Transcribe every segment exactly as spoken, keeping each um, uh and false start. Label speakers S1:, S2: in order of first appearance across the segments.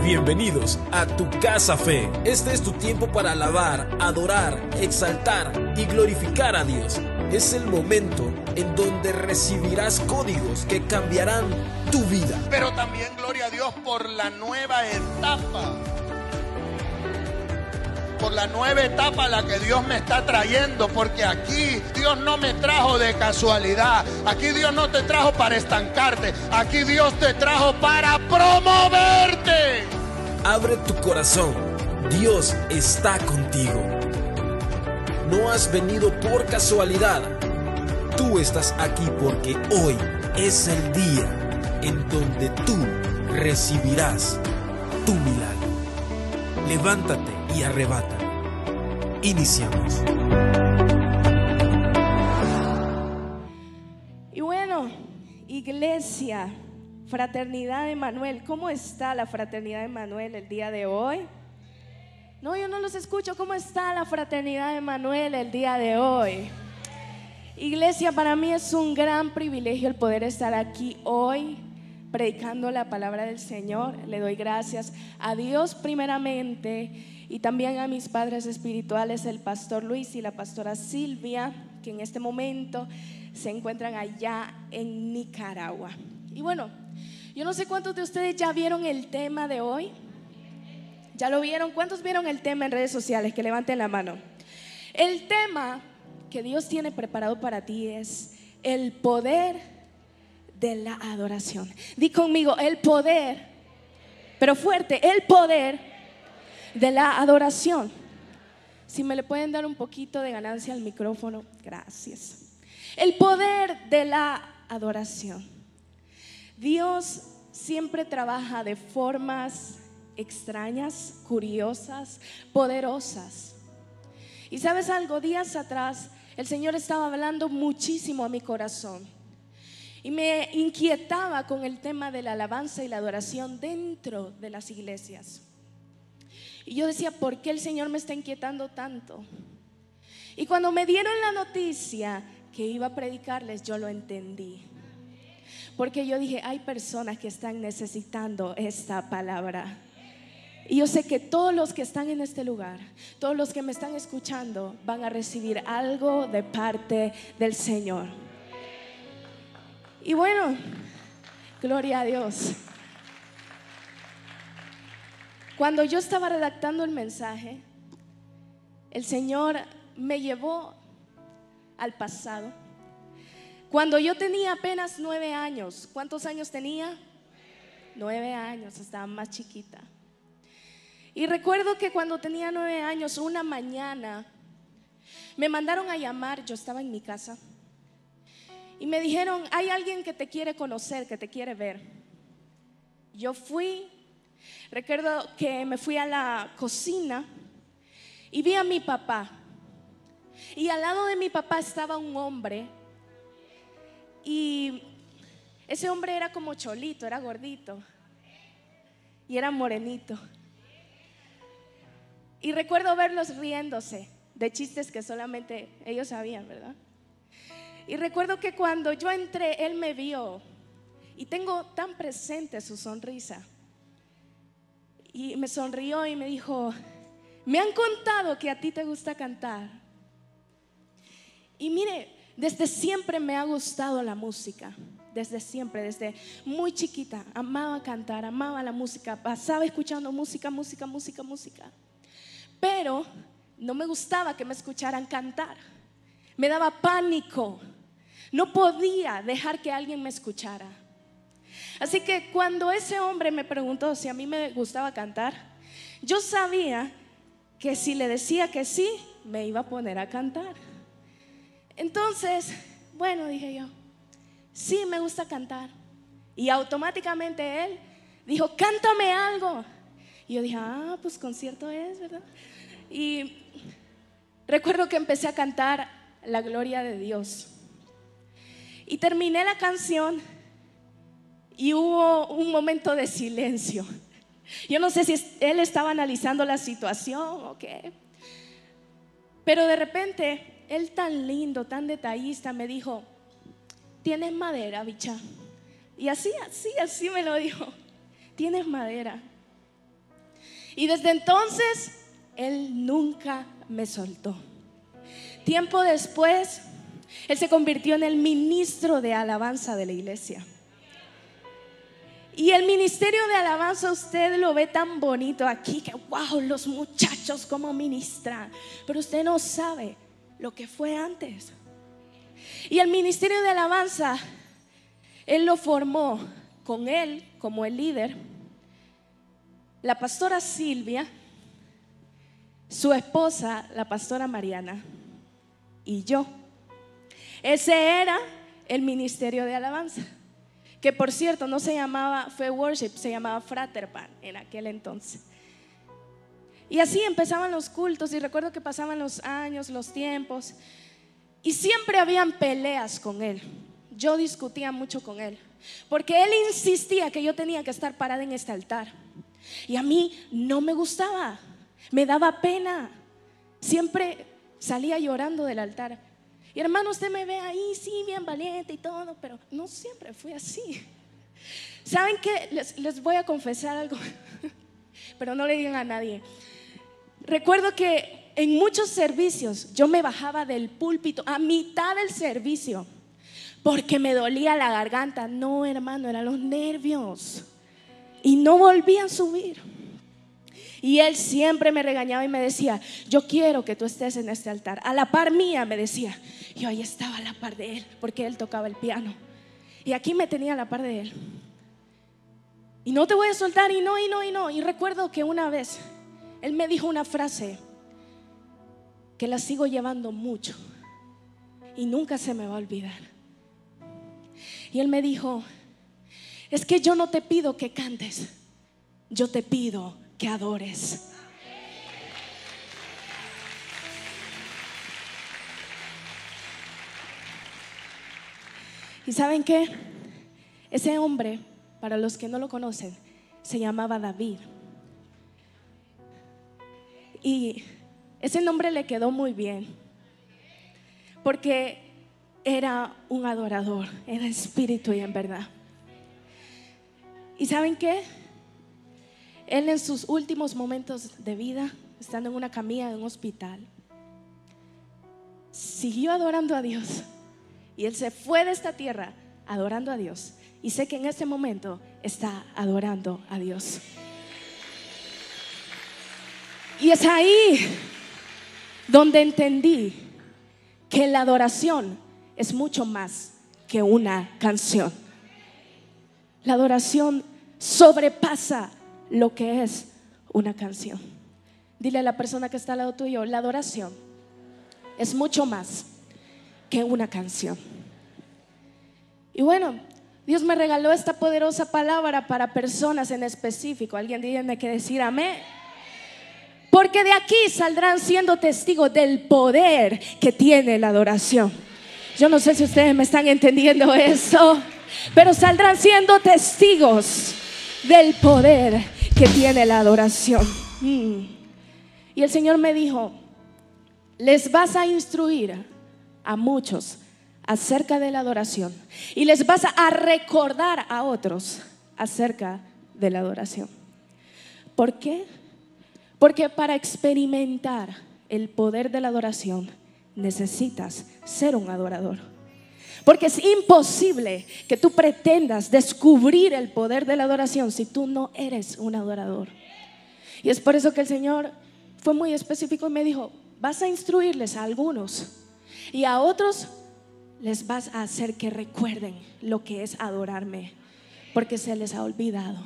S1: Bienvenidos a Tu Casa Fe. Este es tu tiempo para alabar, adorar, exaltar y glorificar a Dios. Es el momento en donde recibirás códigos que cambiarán tu vida.
S2: Pero también gloria a Dios por la nueva etapa. Por la nueva etapa a la que Dios me está trayendo, porque aquí Dios no me trajo de casualidad. Aquí Dios no te trajo para estancarte. Aquí Dios te trajo para promoverte.
S1: Abre tu corazón. Dios está contigo. No has venido por casualidad. Tú estás aquí porque hoy es el día en donde tú recibirás tu milagro. Levántate y arrebata. Iniciamos.
S3: Y bueno, iglesia, Fraternidad de Emanuel, ¿cómo está la Fraternidad de Emanuel el día de hoy? No, yo no los escucho. ¿Cómo está la Fraternidad de Emanuel el día de hoy? Iglesia, para mí es un gran privilegio el poder estar aquí hoy predicando la palabra del Señor. Le doy gracias a Dios primeramente y también a mis padres espirituales, el pastor Luis y la pastora Silvia, que en este momento se encuentran allá en Nicaragua. Y bueno, yo no sé cuántos de ustedes ya vieron el tema de hoy. ¿Ya lo vieron? ¿Cuántos vieron el tema en redes sociales? Que levanten la mano. El tema que Dios tiene preparado para ti es el poder de la adoración. Di conmigo, el poder, pero fuerte, el poder de la adoración. Si me le pueden dar un poquito de ganancia al micrófono, gracias. El poder de la adoración. Dios siempre trabaja de formas extrañas, curiosas, poderosas. Y sabes algo, días atrás el Señor estaba hablando muchísimo a mi corazón y me inquietaba con el tema de la alabanza y la adoración dentro de las iglesias. Y yo decía, ¿por qué el Señor me está inquietando tanto? Y cuando me dieron la noticia que iba a predicarles, yo lo entendí. Porque yo dije, hay personas que están necesitando esta palabra. Y yo sé que todos los que están en este lugar, todos los que me están escuchando, van a recibir algo de parte del Señor. Y bueno, gloria a Dios. Cuando yo estaba redactando el mensaje, el Señor me llevó al pasado. Cuando yo tenía apenas nueve años. ¿Cuántos años tenía? Nueve años, estaba más chiquita. Y recuerdo que cuando tenía nueve años, una mañana me mandaron a llamar. Yo estaba en mi casa y me dijeron, hay alguien que te quiere conocer, que te quiere ver. Yo fui. Recuerdo que me fui a la cocina y vi a mi papá. Y al lado de mi papá estaba un hombre. Y ese hombre era como cholito, era gordito y era morenito. Y recuerdo verlos riéndose de chistes que solamente ellos sabían, ¿verdad? Y recuerdo que cuando yo entré, él me vio y tengo tan presente su sonrisa. Y me sonrió y me dijo, me han contado que a ti te gusta cantar. Y mire, desde siempre me ha gustado la música. Desde siempre, desde muy chiquita, amaba cantar, amaba la música. Pasaba escuchando música, música, música, música. Pero no me gustaba que me escucharan cantar. Me daba pánico. No podía dejar que alguien me escuchara. Así que cuando ese hombre me preguntó si a mí me gustaba cantar, yo sabía que si le decía que sí, me iba a poner a cantar. Entonces, bueno, dije yo, sí, me gusta cantar. Y automáticamente él dijo, cántame algo. Y yo dije, ah, pues concierto es, ¿verdad? Y recuerdo que empecé a cantar La Gloria de Dios. Y terminé la canción y hubo un momento de silencio. Yo no sé si él estaba analizando la situación o qué. Pero de repente, él tan lindo, tan detallista, me dijo, ¿tienes madera, bicha? Y así, así, así me lo dijo. ¿Tienes madera? Y desde entonces, Él nunca me soltó. Tiempo después, Él se convirtió en el ministro de alabanza de la iglesia. Y el ministerio de alabanza usted lo ve tan bonito aquí, que wow, los muchachos cómo ministran. Pero usted no sabe lo que fue antes. Y el ministerio de alabanza, Él lo formó con Él como el líder, la pastora Silvia, su esposa, la pastora Mariana, y yo. Ese era el ministerio de alabanza, que por cierto no se llamaba Fe Worship, se llamaba Fraterpan en aquel entonces. Y así empezaban los cultos, y recuerdo que pasaban los años, los tiempos, y siempre habían peleas con Él. Yo discutía mucho con Él, porque Él insistía que yo tenía que estar parada en este altar, y a mí no me gustaba, me daba pena. Siempre salía llorando del altar. Y hermano, usted me ve ahí, sí, bien valiente y todo, pero no siempre fui así. ¿Saben qué? Les, les voy a confesar algo, pero no le digan a nadie. Recuerdo que en muchos servicios yo me bajaba del púlpito a mitad del servicio porque me dolía la garganta. No, hermano, eran los nervios. Y no volví a subir. Y Él siempre me regañaba y me decía: yo quiero que tú estés en este altar, a la par mía, me decía. Yo ahí estaba a la par de Él, porque Él tocaba el piano, y aquí me tenía a la par de Él. Y no te voy a soltar, y no, y no, y no. Y recuerdo que una vez Él me dijo una frase que la sigo llevando mucho y nunca se me va a olvidar. Y Él me dijo: es que yo no te pido que cantes, yo te pido que adores. ¿Y saben qué? Ese hombre, para los que no lo conocen, se llamaba David. Y ese nombre le quedó muy bien, porque era un adorador en espíritu y en verdad. ¿Y saben qué? Él en sus últimos momentos de vida, estando en una camilla de un hospital, siguió adorando a Dios. Y Él se fue de esta tierra adorando a Dios. Y sé que en este momento está adorando a Dios. Y es ahí donde entendí que la adoración es mucho más que una canción. La adoración sobrepasa lo que es una canción. Dile a la persona que está al lado tuyo: la adoración es mucho más que una canción. Y bueno, Dios me regaló esta poderosa palabra para personas en específico. Alguien tiene que decir amén. Porque de aquí saldrán siendo testigos del poder que tiene la adoración. Yo no sé si ustedes me están entendiendo eso, pero saldrán siendo testigos del poder que tiene la adoración. mm. Y el Señor me dijo: les vas a instruir a muchos acerca de la adoración, y les vas a recordar a otros acerca de la adoración. ¿Por qué? Porque para experimentar el poder de la adoración necesitas ser un adorador. Porque es imposible que tú pretendas descubrir el poder de la adoración si tú no eres un adorador. Y es por eso que el Señor fue muy específico y me dijo: vas a instruirles a algunos, y a otros les vas a hacer que recuerden lo que es adorarme, porque se les ha olvidado.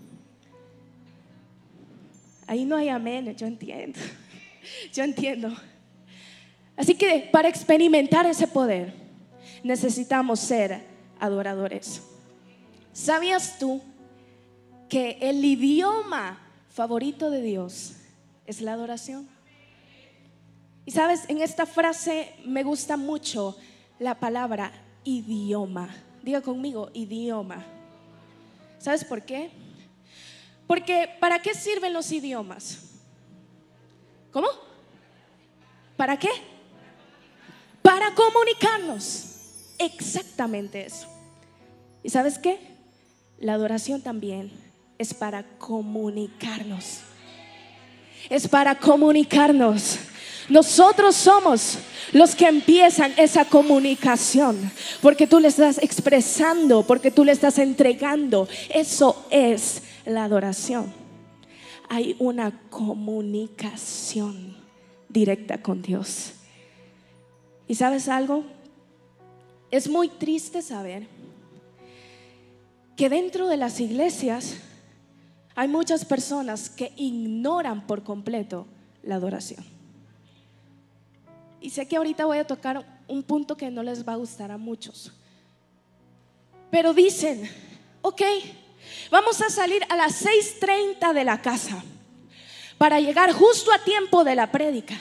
S3: Ahí no hay amén, yo entiendo. Yo entiendo. Así que para experimentar ese poder necesitamos ser adoradores. ¿Sabías tú que el idioma favorito de Dios es la adoración? Y sabes, en esta frase me gusta mucho la palabra idioma. Diga conmigo: idioma. ¿Sabes por qué? Porque ¿para qué sirven los idiomas? ¿Cómo? ¿Para qué? Para comunicarnos. Exactamente eso. ¿Y sabes qué? La adoración también es para comunicarnos. es para comunicarnos. Nosotros somos los que empiezan esa comunicación, porque tú le estás expresando, porque tú le estás entregando. Eso es la adoración. Hay una comunicación directa con Dios. ¿Y sabes algo? Es muy triste saber que dentro de las iglesias hay muchas personas que ignoran por completo la adoración. Y sé que ahorita voy a tocar un punto que no les va a gustar a muchos, pero dicen: ok, vamos a salir a las seis treinta de la casa para llegar justo a tiempo de la prédica.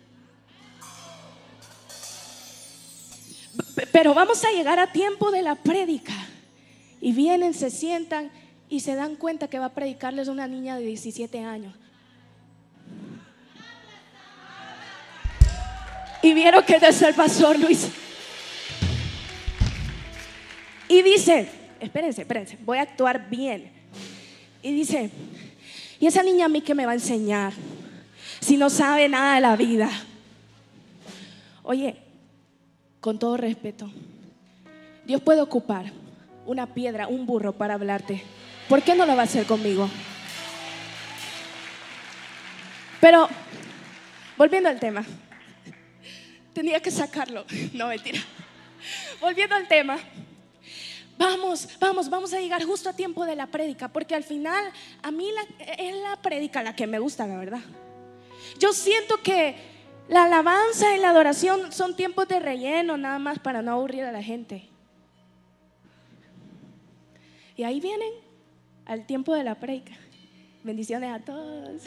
S3: Pero vamos a llegar a tiempo de la prédica. Y vienen, se sientan y se dan cuenta que va a predicarles una niña de diecisiete años. Y vieron que es el pastor Luis. Y dice: espérense, espérense, voy a actuar bien. Y dice: ¿y esa niña a mí qué me va a enseñar si no sabe nada de la vida? Oye, con todo respeto, Dios puede ocupar una piedra, un burro para hablarte. ¿Por qué no lo va a hacer conmigo? Pero, volviendo al tema, tenía que sacarlo. No, mentira. Volviendo al tema, Vamos, vamos, vamos a llegar justo a tiempo de la prédica, porque al final a mí la, es la prédica la que me gusta, la verdad. Yo siento que la alabanza y la adoración son tiempos de relleno, nada más para no aburrir a la gente. Y ahí vienen al tiempo de la prédica. Bendiciones a todos.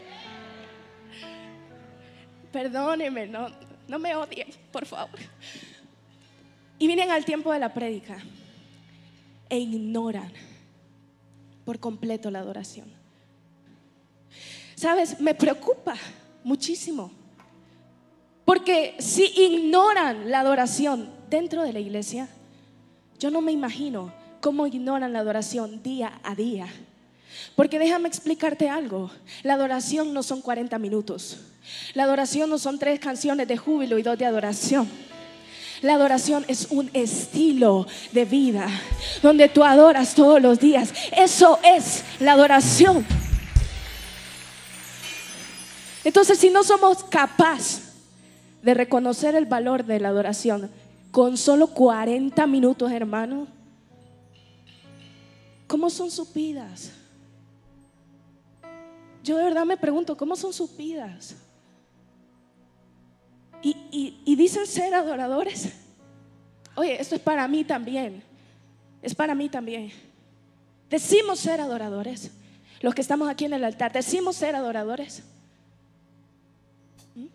S3: Perdónenme, no, no me odien, por favor. Y vienen al tiempo de la prédica e ignoran por completo la adoración. ¿Sabes? Me preocupa muchísimo, porque si ignoran la adoración dentro de la iglesia, yo no me imagino cómo ignoran la adoración día a día. Porque déjame explicarte algo: la adoración no son cuarenta minutos. La adoración no son tres canciones de júbilo y dos de adoración. La adoración es un estilo de vida donde tú adoras todos los días. Eso es la adoración. Entonces, si no somos capaces de reconocer el valor de la adoración con solo cuarenta minutos, hermano, ¿cómo son sus vidas? Yo de verdad me pregunto, ¿cómo son sus vidas? Y, y, y dicen ser adoradores. Oye, esto es para mí también. Es para mí también. Decimos ser adoradores. Los que estamos aquí en el altar, decimos ser adoradores. ¿Mm?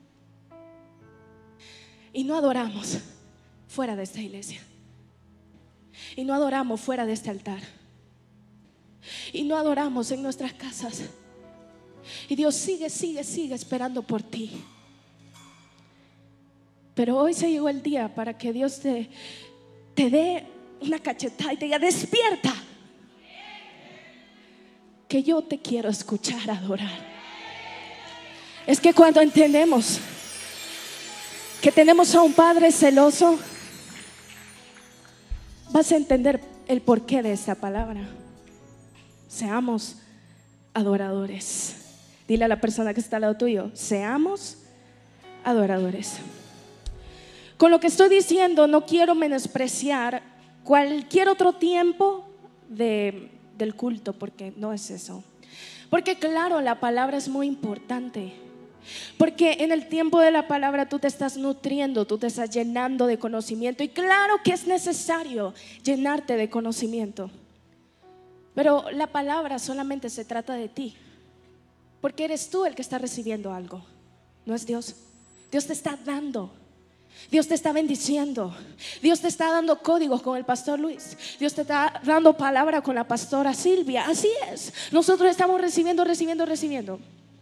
S3: Y no adoramos fuera de esta iglesia. Y no adoramos fuera de este altar. Y no adoramos en nuestras casas. Y Dios sigue, sigue, sigue esperando por ti. Pero hoy se llegó el día para que Dios te, te dé una cachetada y te diga: despierta, que yo te quiero escuchar adorar. Es que cuando entendemos que tenemos a un Padre celoso, vas a entender el porqué de esta palabra. Seamos adoradores. Dile a la persona que está al lado tuyo: seamos adoradores. Con lo que estoy diciendo, no quiero menospreciar cualquier otro tiempo de, del culto, porque no es eso. Porque claro, la palabra es muy importante. Porque en el tiempo de la palabra tú te estás nutriendo, tú te estás llenando de conocimiento. Y claro que es necesario llenarte de conocimiento. Pero la palabra solamente se trata de ti, porque eres tú el que está recibiendo algo, no es Dios. Dios te está dando. Dios te está bendiciendo. Dios te está dando códigos con el pastor Luis. Dios te está dando palabra con la pastora Silvia. Así es. Nosotros estamos recibiendo, recibiendo, recibiendo.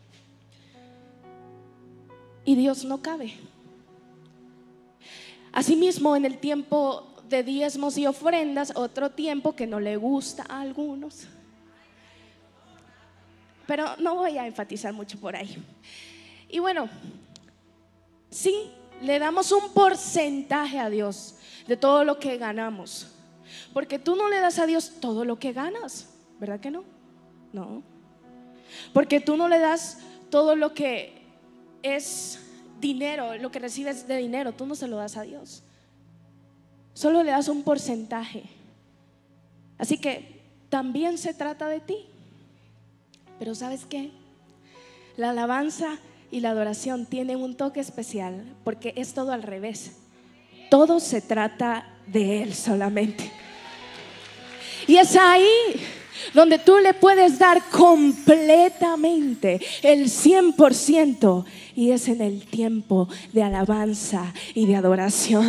S3: Y Dios no cabe. Asimismo, en el tiempo de diezmos y ofrendas, otro tiempo que no le gusta a algunos. pero no voy a enfatizar mucho por ahí. Y bueno, sí, le damos un porcentaje a Dios de todo lo que ganamos, porque tú no le das a Dios todo lo que ganas, ¿verdad que no? No, porque tú no le das todo lo que es dinero, lo que recibes de dinero, tú no se lo das a Dios, solo le das un porcentaje. Así que también se trata de ti. Pero ¿sabes qué? La alabanza y la adoración tienen un toque especial, porque es todo al revés. Todo se trata de Él solamente. Y es ahí donde tú le puedes dar completamente el cien por ciento, y es en el tiempo de alabanza y de adoración.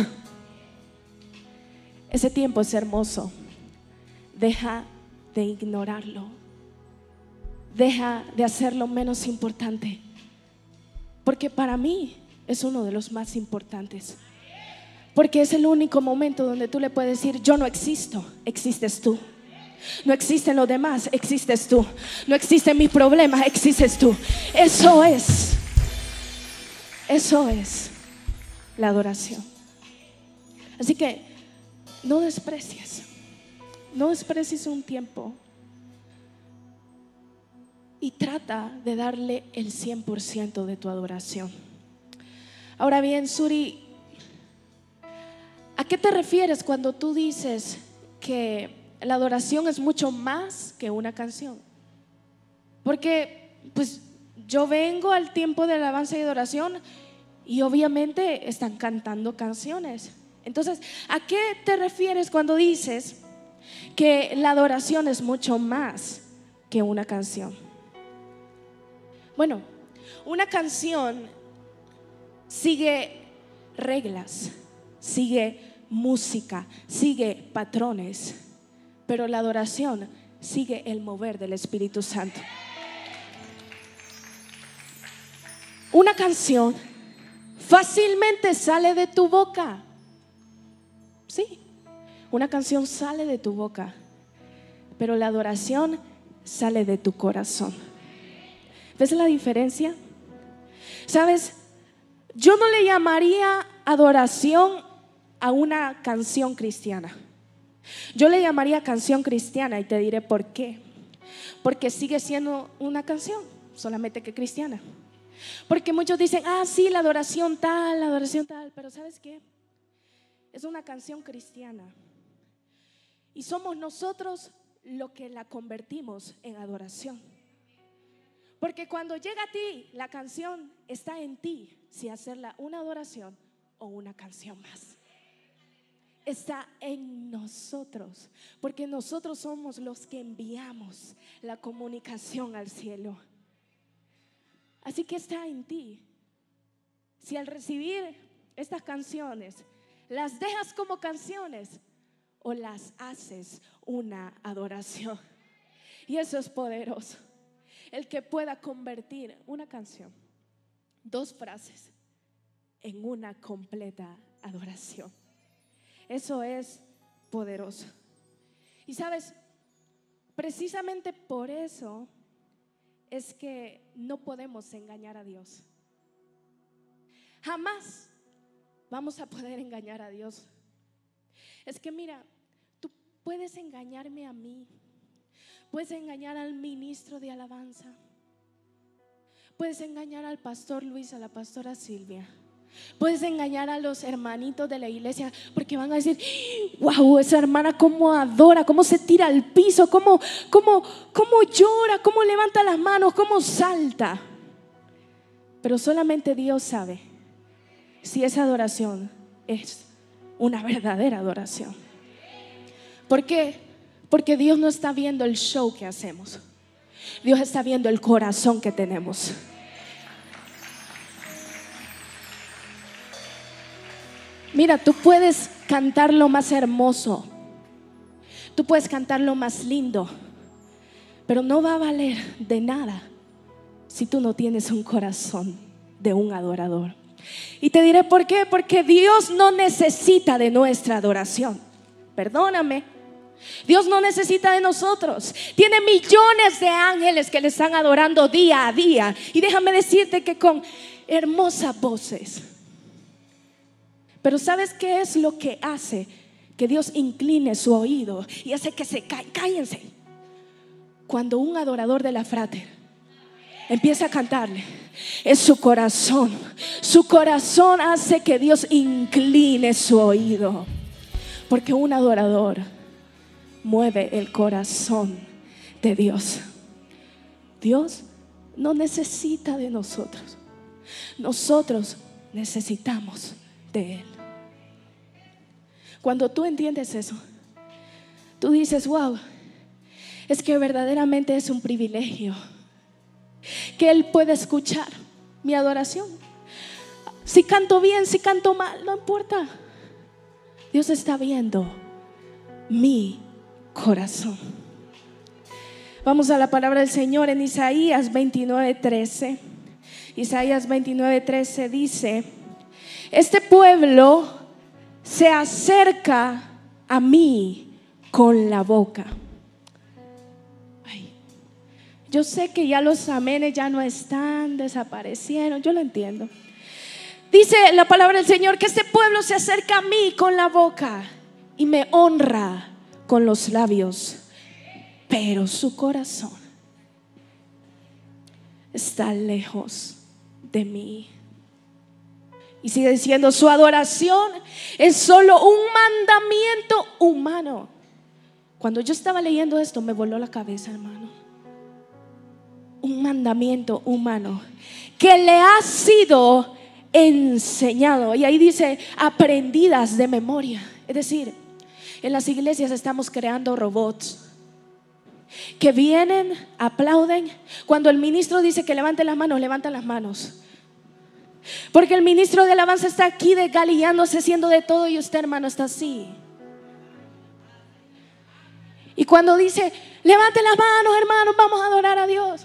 S3: Ese tiempo es hermoso. Deja de ignorarlo. Deja de hacerlo menos importante, porque para mí es uno de los más importantes, porque es el único momento donde tú le puedes decir: yo no existo, existes tú. No existen los demás, existes tú. No existen mis problemas, existes tú. Eso es, eso es la adoración. Así que no desprecies, no desprecies un tiempo. Y trata de darle el cien por ciento de tu adoración. Ahora bien, Suri, ¿a qué te refieres cuando tú dices que la adoración es mucho más que una canción? Porque pues yo vengo al tiempo de alabanza y adoración y obviamente están cantando canciones. Entonces, ¿a qué te refieres cuando dices que la adoración es mucho más que una canción? Bueno, una canción sigue reglas, sigue música, sigue patrones, pero la adoración sigue el mover del Espíritu Santo. Una canción fácilmente sale de tu boca. Sí, una canción sale de tu boca, pero la adoración sale de tu corazón. ¿Ves la diferencia? ¿Sabes? Yo no le llamaría adoración a una canción cristiana. Yo le llamaría canción cristiana, y te diré por qué. Porque sigue siendo una canción, solamente que cristiana. Porque muchos dicen: ah, sí, la adoración tal, la adoración tal. Pero ¿sabes qué? Es una canción cristiana, y somos nosotros lo que la convertimos en adoración. Porque cuando llega a ti, la canción está en ti, si hacerla una adoración o una canción más. Está en nosotros, porque nosotros somos los que enviamos la comunicación al cielo. Así que está en ti. Si al recibir estas canciones las dejas como canciones o las haces una adoración. Y eso es poderoso. El que pueda convertir una canción, dos frases, en una completa adoración. Eso es poderoso. Y sabes, precisamente por eso es que no podemos engañar a Dios. Jamás vamos a poder engañar a Dios. Es que mira, tú puedes engañarme a mí, puedes engañar al ministro de alabanza, puedes engañar al pastor Luis, a la pastora Silvia, puedes engañar a los hermanitos de la iglesia, porque van a decir: wow, esa hermana cómo adora, cómo se tira al piso, cómo, cómo, cómo llora, cómo levanta las manos, cómo salta. Pero solamente Dios sabe si esa adoración es una verdadera adoración. ¿Por qué? Porque Dios no está viendo el show que hacemos. Dios está viendo el corazón que tenemos. Mira, tú puedes cantar lo más hermoso, tú puedes cantar lo más lindo, pero no va a valer de nada si tú no tienes un corazón de un adorador. Y te diré por qué. Porque Dios no necesita de nuestra adoración. Perdóname, Dios no necesita de nosotros. Tiene millones de ángeles que le están adorando día a día. Y déjame decirte que con hermosas voces. Pero ¿sabes qué es lo que hace que Dios incline su oído y hace que se caigan? Cállense. Cuando un adorador de la Frater empieza a cantarle, es su corazón. Su corazón hace que Dios incline su oído. Porque un adorador mueve el corazón de Dios. Dios no necesita de nosotros. Nosotros necesitamos de Él. Cuando tú entiendes eso, tú dices, wow, es que verdaderamente es un privilegio que Él puede escuchar mi adoración. Si canto bien, si canto mal, no importa. Dios está viendo mi corazón. Vamos a la palabra del Señor en Isaías veintinueve trece. Isaías veintinueve trece dice: este pueblo se acerca a mí con la boca. Ay, yo sé que ya los amenes ya no están, desaparecieron, yo lo entiendo. Dice la palabra del Señor que este pueblo se acerca a mí con la boca y me honra con los labios, pero su corazón está lejos de mí. Y sigue diciendo, su adoración es solo un mandamiento humano. Cuando yo estaba leyendo esto me voló la cabeza, hermano. Un mandamiento humano que le ha sido enseñado. Y ahí dice aprendidas de memoria. Es decir, en las iglesias estamos creando robots que vienen, aplauden. Cuando el ministro dice que levanten las manos, levantan las manos. Porque el ministro de alabanza está aquí desgalillándose, haciendo de todo, y usted, hermano, está así. Y cuando dice levanten las manos, hermanos, vamos a adorar a Dios,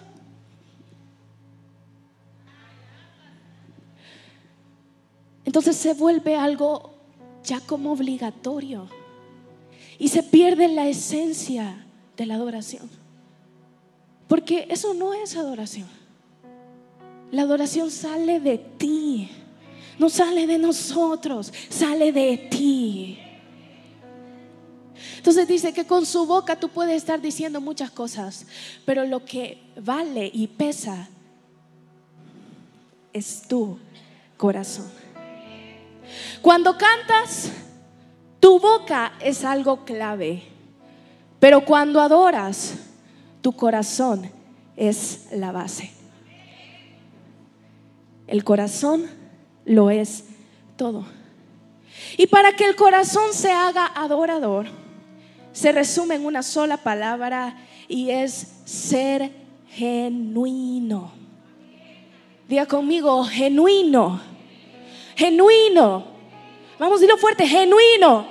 S3: entonces se vuelve algo ya como obligatorio y se pierde la esencia de la adoración. Porque eso no es adoración. La adoración sale de ti, no sale de nosotros, sale de ti. Entonces dice que con su boca tú puedes estar diciendo muchas cosas, pero lo que vale y pesa es tu corazón. Cuando cantas, tu boca es algo clave, pero cuando adoras, tu corazón es la base. El corazón lo es todo. Y para que el corazón se haga adorador, se resume en una sola palabra, y es ser genuino. Diga conmigo, genuino. Genuino. Vamos a decirlo fuerte, genuino.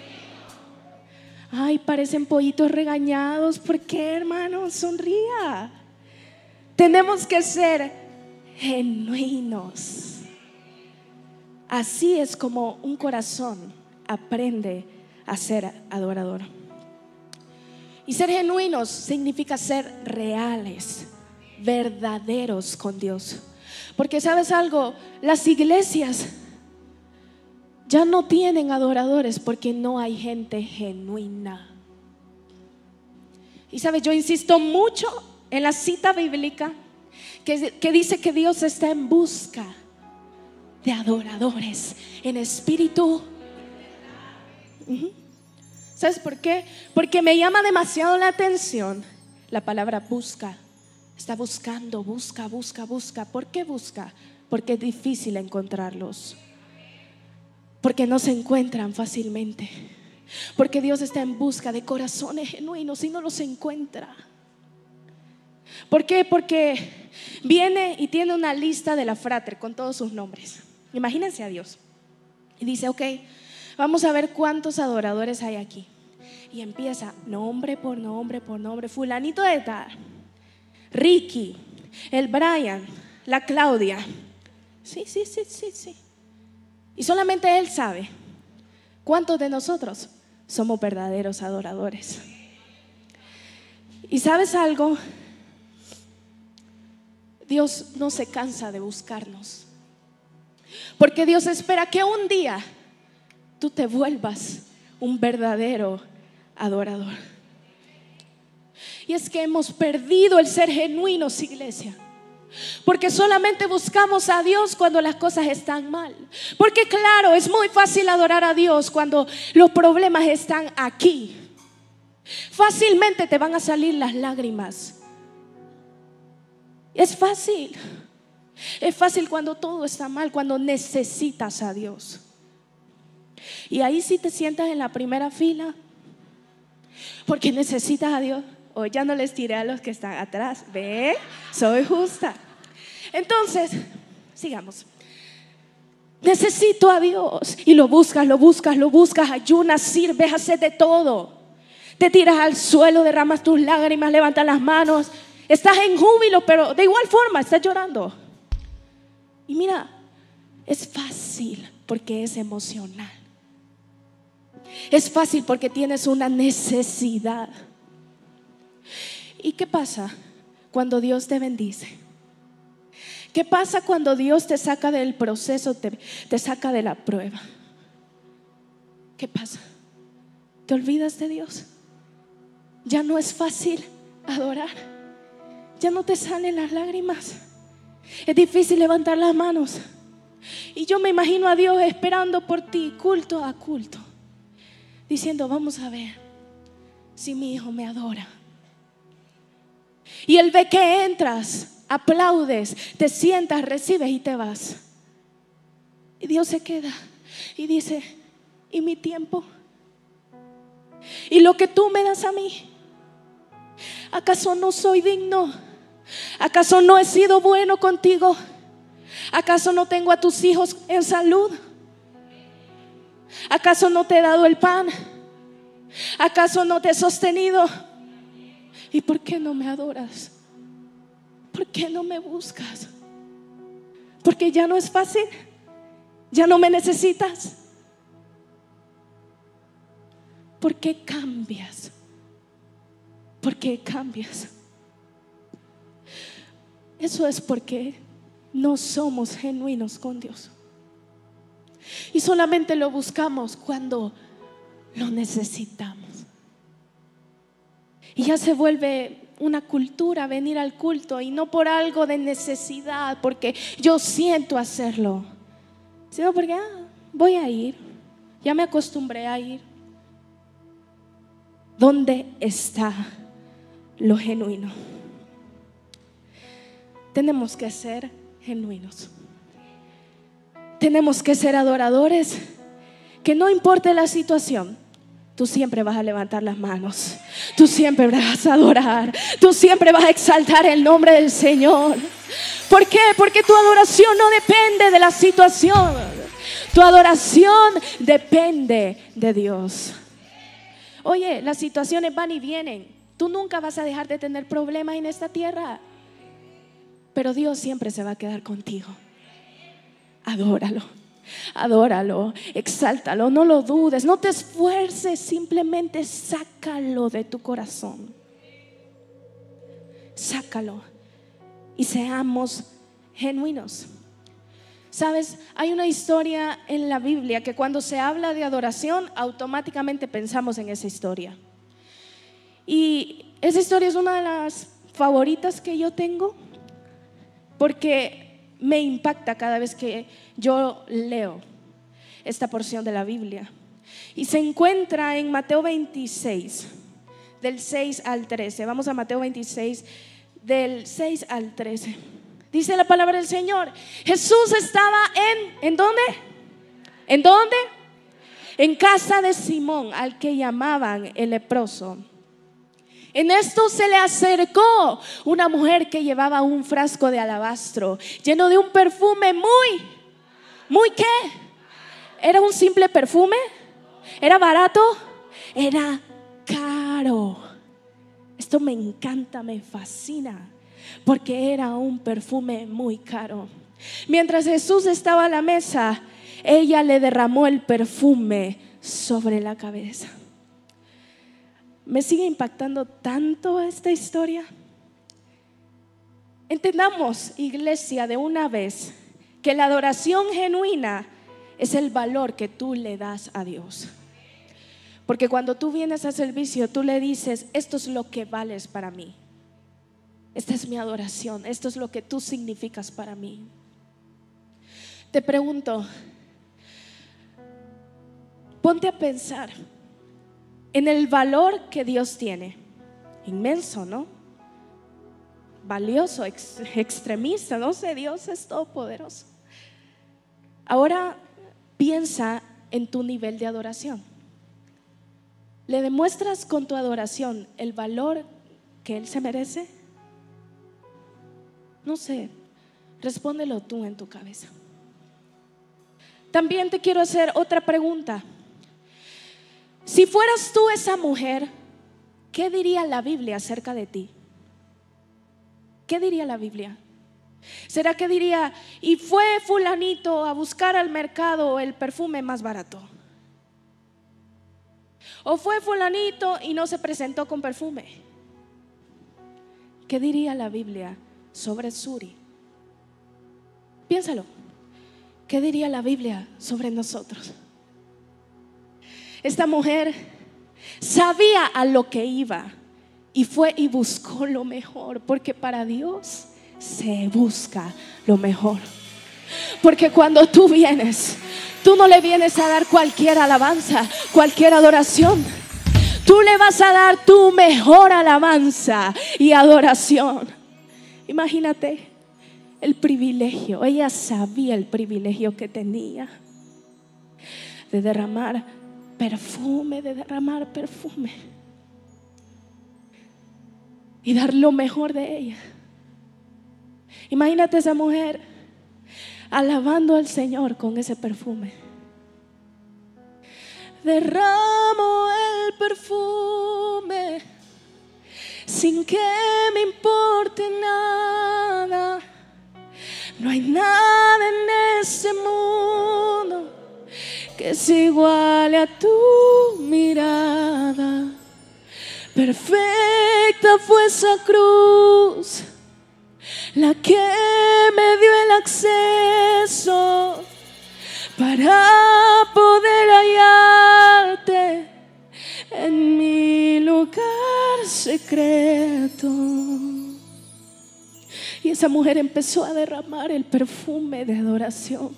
S3: Ay, parecen pollitos regañados. ¿Por qué, hermano? Sonría. Tenemos que ser genuinos. Así es como un corazón aprende a ser adorador. Y ser genuinos significa ser reales, verdaderos con Dios. Porque ¿sabes algo? Las iglesias ya no tienen adoradores porque no hay gente genuina. Y sabes, yo insisto mucho en la cita bíblica que, que dice que Dios está en busca de adoradores en espíritu. Uh-huh. ¿Sabes por qué? Porque me llama demasiado la atención la palabra busca. Está buscando, busca, busca, busca. ¿Por qué busca? Porque es difícil encontrarlos. Porque no se encuentran fácilmente. Porque Dios está en busca de corazones genuinos y no los encuentra. ¿Por qué? Porque viene y tiene una lista de la Frater con todos sus nombres. Imagínense a Dios. Y dice, ok, vamos a ver cuántos adoradores hay aquí. Y empieza nombre por nombre por nombre. Fulanito de tal, Ricky, el Brian, la Claudia. Sí, sí, sí, sí, sí. Y solamente Él sabe cuántos de nosotros somos verdaderos adoradores. ¿Y sabes algo? Dios no se cansa de buscarnos, porque Dios espera que un día tú te vuelvas un verdadero adorador. Y es que hemos perdido el ser genuinos, iglesia, porque solamente buscamos a Dios cuando las cosas están mal. Porque claro, es muy fácil adorar a Dios cuando los problemas están aquí. Fácilmente te van a salir las lágrimas. Es fácil. Es fácil cuando todo está mal, cuando necesitas a Dios. Y ahí sí te sientas en la primera fila, porque necesitas a Dios. Hoy ya no les tiré a los que están atrás. ¿Ve? Soy justa. Entonces, sigamos. Necesito a Dios. Y lo buscas, lo buscas, lo buscas. Ayunas, sirves, haces de todo. Te tiras al suelo, derramas tus lágrimas, levantas las manos. Estás en júbilo, pero de igual forma estás llorando. Y mira, es fácil porque es emocional. Es fácil porque tienes una necesidad. ¿Y qué pasa cuando Dios te bendice? ¿Qué pasa cuando Dios te saca del proceso, te, te saca de la prueba? ¿Qué pasa? ¿Te olvidas de Dios? Ya no es fácil adorar. Ya no te salen las lágrimas. Es difícil levantar las manos. Y yo me imagino a Dios esperando por ti, culto a culto, diciendo: vamos a ver si mi hijo me adora. Y Él ve que entras, aplaudes, te sientas, recibes y te vas. Y Dios se queda y dice: ¿y mi tiempo? ¿Y lo que tú me das a mí? ¿Acaso no soy digno? ¿Acaso no he sido bueno contigo? ¿Acaso no tengo a tus hijos en salud? ¿Acaso no te he dado el pan? ¿Acaso no te he sostenido? ¿Y por qué no me adoras? ¿Por qué no me buscas? Porque ya no es fácil. Ya no me necesitas. ¿Por qué cambias? ¿Por qué cambias? Eso es porque no somos genuinos con Dios. Y solamente lo buscamos cuando lo necesitamos. Y ya se vuelve una cultura venir al culto, y no por algo de necesidad, porque yo siento hacerlo, sino porque ah, voy a ir, ya me acostumbré a ir. ¿Dónde está lo genuino? Tenemos que ser genuinos. Tenemos que ser adoradores, que no importe la situación, tú siempre vas a levantar las manos, tú siempre vas a adorar, tú siempre vas a exaltar el nombre del Señor. ¿Por qué? Porque tu adoración no depende de la situación, tu adoración depende de Dios. Oye, las situaciones van y vienen, tú nunca vas a dejar de tener problemas en esta tierra, pero Dios siempre se va a quedar contigo. Adóralo, adóralo, exáltalo, no lo dudes, no te esfuerces, simplemente sácalo de tu corazón. Sácalo y seamos genuinos. Sabes, hay una historia en la Biblia que cuando se habla de adoración, automáticamente pensamos en esa historia. Y esa historia es una de las favoritas que yo tengo, porque me impacta cada vez que yo leo esta porción de la Biblia. Y se encuentra en Mateo veintiséis, del seis al trece. Vamos a Mateo veintiséis, del seis al trece. Dice la palabra del Señor: Jesús estaba en, ¿en dónde? ¿En dónde? En casa de Simón, al que llamaban el leproso. En esto se le acercó una mujer que llevaba un frasco de alabastro lleno de un perfume muy, ¿muy qué? ¿Era un simple perfume? ¿Era barato? Era caro. Esto me encanta, me fascina, porque era un perfume muy caro. Mientras Jesús estaba a la mesa, ella le derramó el perfume sobre la cabeza. Me sigue impactando tanto esta historia. Entendamos, iglesia, de una vez que la adoración genuina es el valor que tú le das a Dios. Porque cuando tú vienes al servicio, tú le dices: esto es lo que vales para mí. Esta es mi adoración. Esto es lo que tú significas para mí. Te pregunto, ponte a pensar en el valor que Dios tiene. Inmenso, ¿no? Valioso, ex, extremista, no sé, Dios es todopoderoso. Ahora piensa en tu nivel de adoración. ¿Le demuestras con tu adoración el valor que Él se merece? No sé, respóndelo tú en tu cabeza. También te quiero hacer otra pregunta. Si fueras tú esa mujer, ¿qué diría la Biblia acerca de ti? ¿Qué diría la Biblia? ¿Será que diría: y fue fulanito a buscar al mercado el perfume más barato? ¿O fue fulanito y no se presentó con perfume? ¿Qué diría la Biblia sobre Suri? Piénsalo. ¿Qué diría la Biblia sobre nosotros? Esta mujer sabía a lo que iba y fue y buscó lo mejor, porque para Dios se busca lo mejor. Porque cuando tú vienes, tú no le vienes a dar cualquier alabanza, cualquier adoración. Tú le vas a dar tu mejor alabanza y adoración. Imagínate el privilegio. Ella sabía el privilegio que tenía de derramar perfume, de derramar perfume y dar lo mejor de ella. Imagínate esa mujer alabando al Señor con ese perfume. Derramo el perfume sin que me importe nada. No hay nada en ese mundo que se iguale a tu mirada. Perfecta fue esa cruz, la que me dio el acceso para poder hallarte en mi lugar secreto. Y esa mujer empezó a derramar el perfume de adoración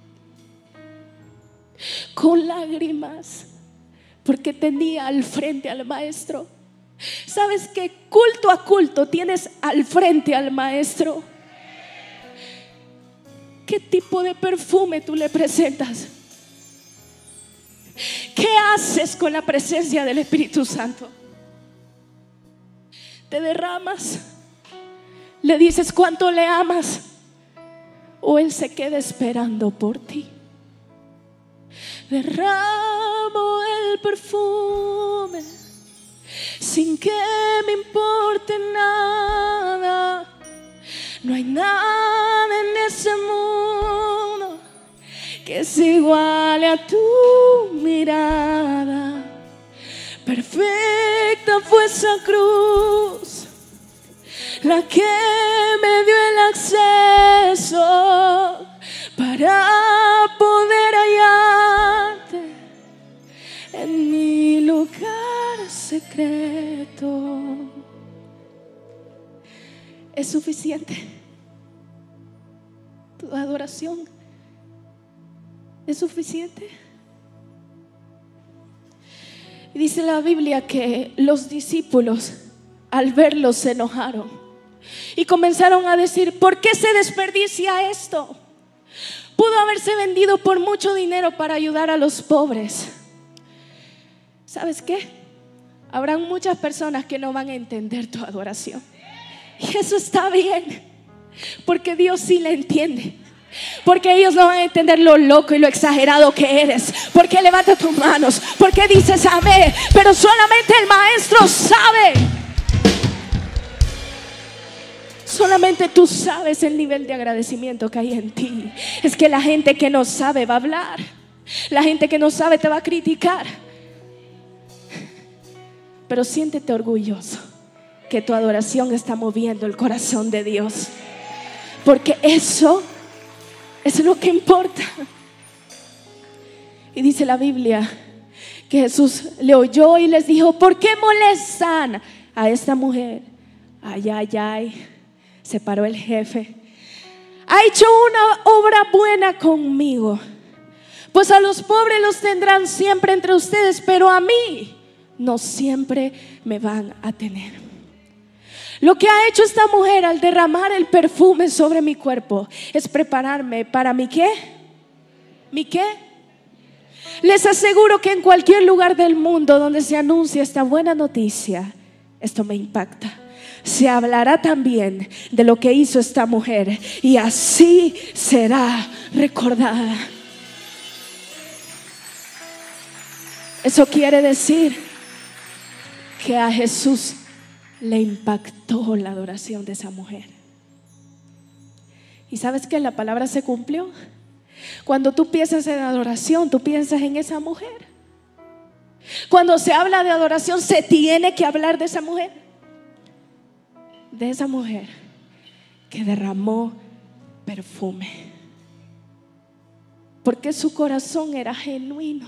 S3: con lágrimas, porque tenía al frente al maestro. ¿Sabes que culto a culto tienes al frente al maestro? ¿Qué tipo de perfume tú le presentas? ¿Qué haces con la presencia del Espíritu Santo? ¿Te derramas? ¿Le dices cuánto le amas? ¿O Él se queda esperando por ti? Derramo el perfume sin que me importe nada. No hay nada en ese mundo que se iguale a tu mirada. Perfecta fue esa cruz, la que me dio el acceso para poder hallarte en mi lugar secreto. ¿Es suficiente tu adoración? ¿Es suficiente? Y dice la Biblia que los discípulos al verlo se enojaron y comenzaron a decir: ¿por qué se desperdicia esto? Pudo haberse vendido por mucho dinero para ayudar a los pobres. ¿Sabes qué? Habrán muchas personas que no van a entender tu adoración, y eso está bien, porque Dios sí la entiende. Porque ellos no van a entender lo loco y lo exagerado que eres. Porque levanta tus manos, porque dices amén, pero solamente el maestro sabe. Solamente tú sabes el nivel de agradecimiento que hay en ti. Es que la gente que no sabe va a hablar. La gente que no sabe te va a criticar. pero siéntete orgulloso que tu adoración está moviendo el corazón de Dios, porque eso es lo que importa. Y dice la Biblia que Jesús le oyó y les dijo: ¿por qué molestan a esta mujer? Ay, ay, ay. Se paró el jefe. Ha hecho una obra buena conmigo. Pues a los pobres los tendrán siempre entre ustedes, pero a mí no siempre me van a tener. Lo que ha hecho esta mujer al derramar el perfume sobre mi cuerpo es prepararme para mi ¿qué? ¿Mi qué? Les aseguro que en cualquier lugar del mundo donde se anuncie esta buena noticia, esto me impacta. Se hablará también de lo que hizo esta mujer, y así será recordada. Eso quiere decir que a Jesús le impactó la adoración de esa mujer. ¿Y sabes que la palabra se cumplió? Cuando tú piensas en adoración, tú piensas en esa mujer. Cuando se habla de adoración, se tiene que hablar de esa mujer. De esa mujer que derramó perfume, porque su corazón era genuino,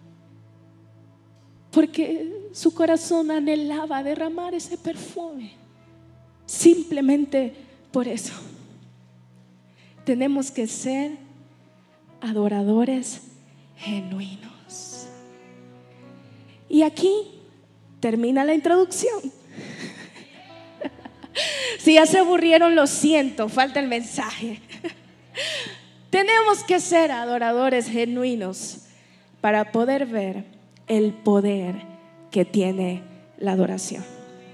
S3: porque su corazón anhelaba derramar ese perfume. Simplemente por eso tenemos que ser adoradores genuinos. Y aquí termina la introducción. Si ya se aburrieron, lo siento, falta el mensaje. Tenemos que ser adoradores genuinos para poder ver el poder que tiene la adoración.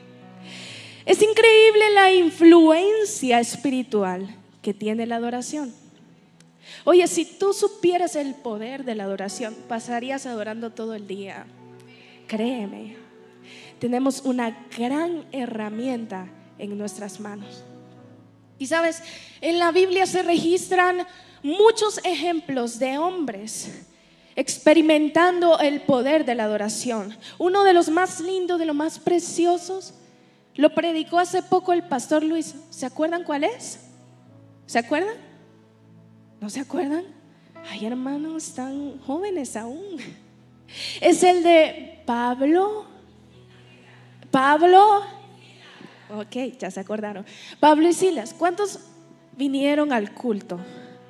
S3: Es increíble la influencia espiritual que tiene la adoración. Oye, si tú supieras el poder de la adoración, pasarías adorando todo el día. Créeme, tenemos una gran herramienta en nuestras manos. Y sabes, en la Biblia se registran muchos ejemplos de hombres experimentando el poder de la adoración. Uno de los más lindos, de los más preciosos, lo predicó hace poco el pastor Luis. ¿Se acuerdan cuál es? ¿Se acuerdan? ¿No se acuerdan? Ay, hermanos, están jóvenes aún. Es el de Pablo. Pablo. Ok, ya se acordaron. Pablo y Silas. ¿Cuántos vinieron al culto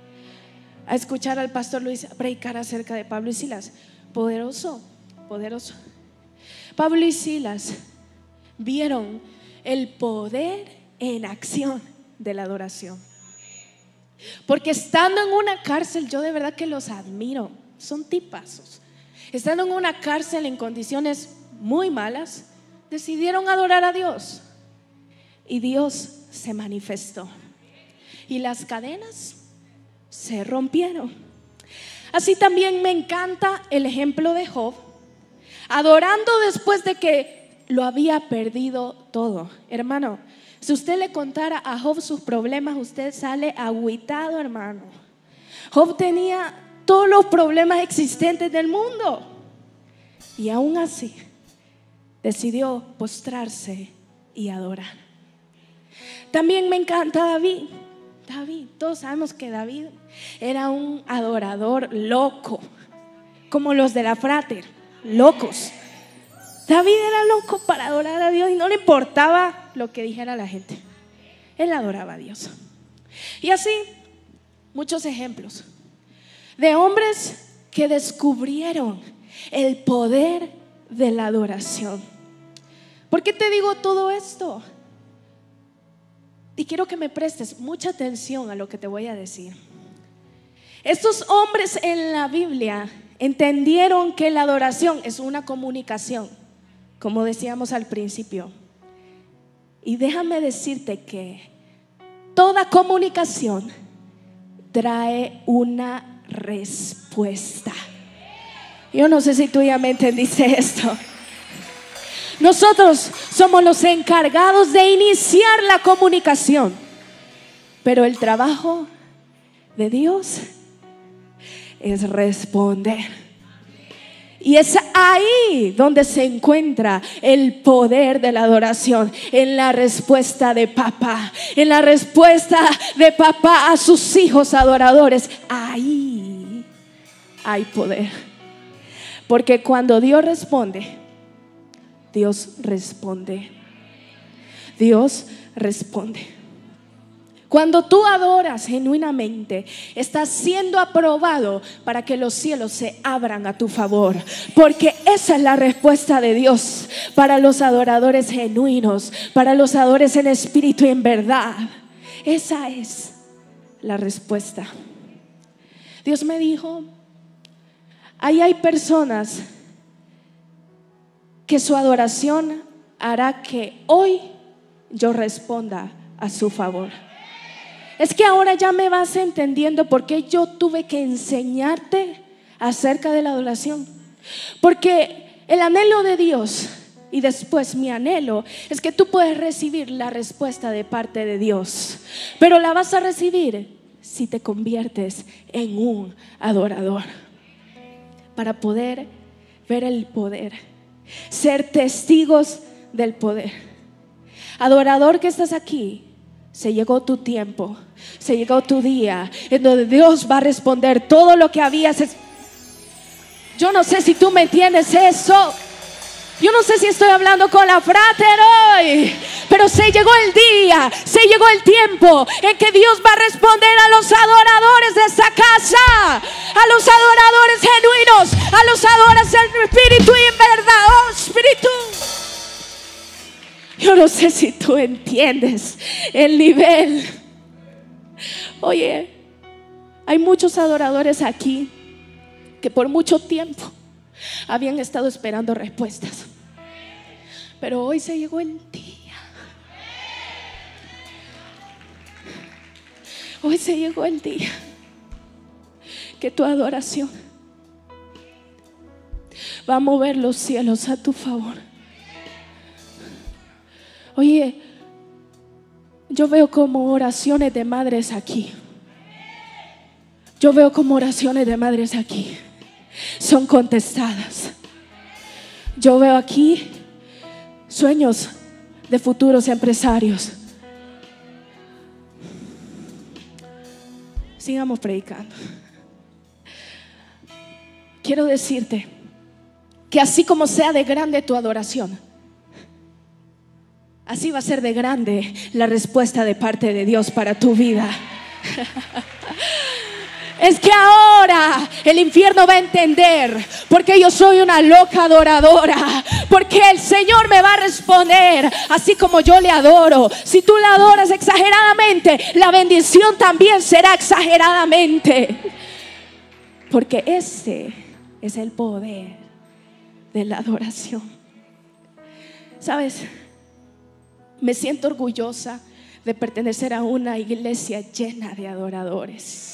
S3: a escuchar al pastor Luis predicar acerca de Pablo y Silas? Poderoso, poderoso. Pablo y Silas vieron el poder en acción de la adoración. Porque estando en una cárcel, yo de verdad que los admiro. Son tipazos. Estando en una cárcel en condiciones muy malas, decidieron adorar a Dios. Y Dios se manifestó. Y las cadenas se rompieron. Así también me encanta el ejemplo de Job, adorando después de que lo había perdido todo. Hermano, si usted le contara a Job sus problemas, usted sale agüitado, hermano. Job tenía todos los problemas existentes del mundo, y aún así decidió postrarse y adorar. También me encanta David. David, todos sabemos que David era un adorador loco, como los de la Frater, locos. David era loco para adorar a Dios y no le importaba lo que dijera la gente. Él adoraba a Dios. Y así, muchos ejemplos de hombres que descubrieron el poder de la adoración. ¿Por qué te digo todo esto? Y quiero que me prestes mucha atención a lo que te voy a decir. Estos hombres en la Biblia entendieron que la adoración es una comunicación, como decíamos al principio. Y déjame decirte que toda comunicación trae una respuesta. Yo no sé si tú ya me entendiste esto. Nosotros somos los encargados de iniciar la comunicación, pero el trabajo de Dios es responder. Y es ahí donde se encuentra el poder de la adoración, en la respuesta de papá, en la respuesta de papá a sus hijos adoradores. Ahí hay poder. Porque cuando Dios responde, Dios responde. Dios responde. Cuando tú adoras genuinamente, estás siendo aprobado para que los cielos se abran a tu favor. Porque esa es la respuesta de Dios para los adoradores genuinos, para los adoradores en espíritu y en verdad. Esa es la respuesta. Dios me dijo, ahí hay personas que su adoración hará que hoy yo responda a su favor. Es que ahora ya me vas entendiendo por qué yo tuve que enseñarte acerca de la adoración. Porque el anhelo de Dios, y después mi anhelo, es que tú puedes recibir la respuesta de parte de Dios. Pero la vas a recibir si te conviertes en un adorador. Para poder ver el poder, ser testigos del poder. Adorador que estás aquí, se llegó tu tiempo, se llegó tu día en donde Dios va a responder todo lo que habías. Yo no sé si tú me entiendes eso. Yo no sé si estoy hablando con la frater hoy, pero se llegó el día, se llegó el tiempo en que Dios va a responder a los adoradores de esta casa, a los adoradores genuinos, a los adoradores en espíritu y en verdad. Oh, espíritu. Yo no sé si tú entiendes el nivel. Oye, hay muchos adoradores aquí que por mucho tiempo habían estado esperando respuestas, pero hoy se llegó el día. Hoy se llegó el día que tu adoración va a mover los cielos a tu favor. Oye, yo veo como oraciones de madres aquí. Yo veo como oraciones de madres aquí son contestadas. Yo veo aquí sueños de futuros empresarios. Sigamos predicando. Quiero decirte que así como sea de grande tu adoración, así va a ser de grande la respuesta de parte de Dios para tu vida. Es que ahora el infierno va a entender porque yo soy una loca adoradora, porque el Señor me va a responder así como yo le adoro. Si tú le adoras exageradamente, la bendición también será exageradamente, porque ese es el poder de la adoración. ¿Sabes? Me siento orgullosa de pertenecer a una iglesia llena de adoradores.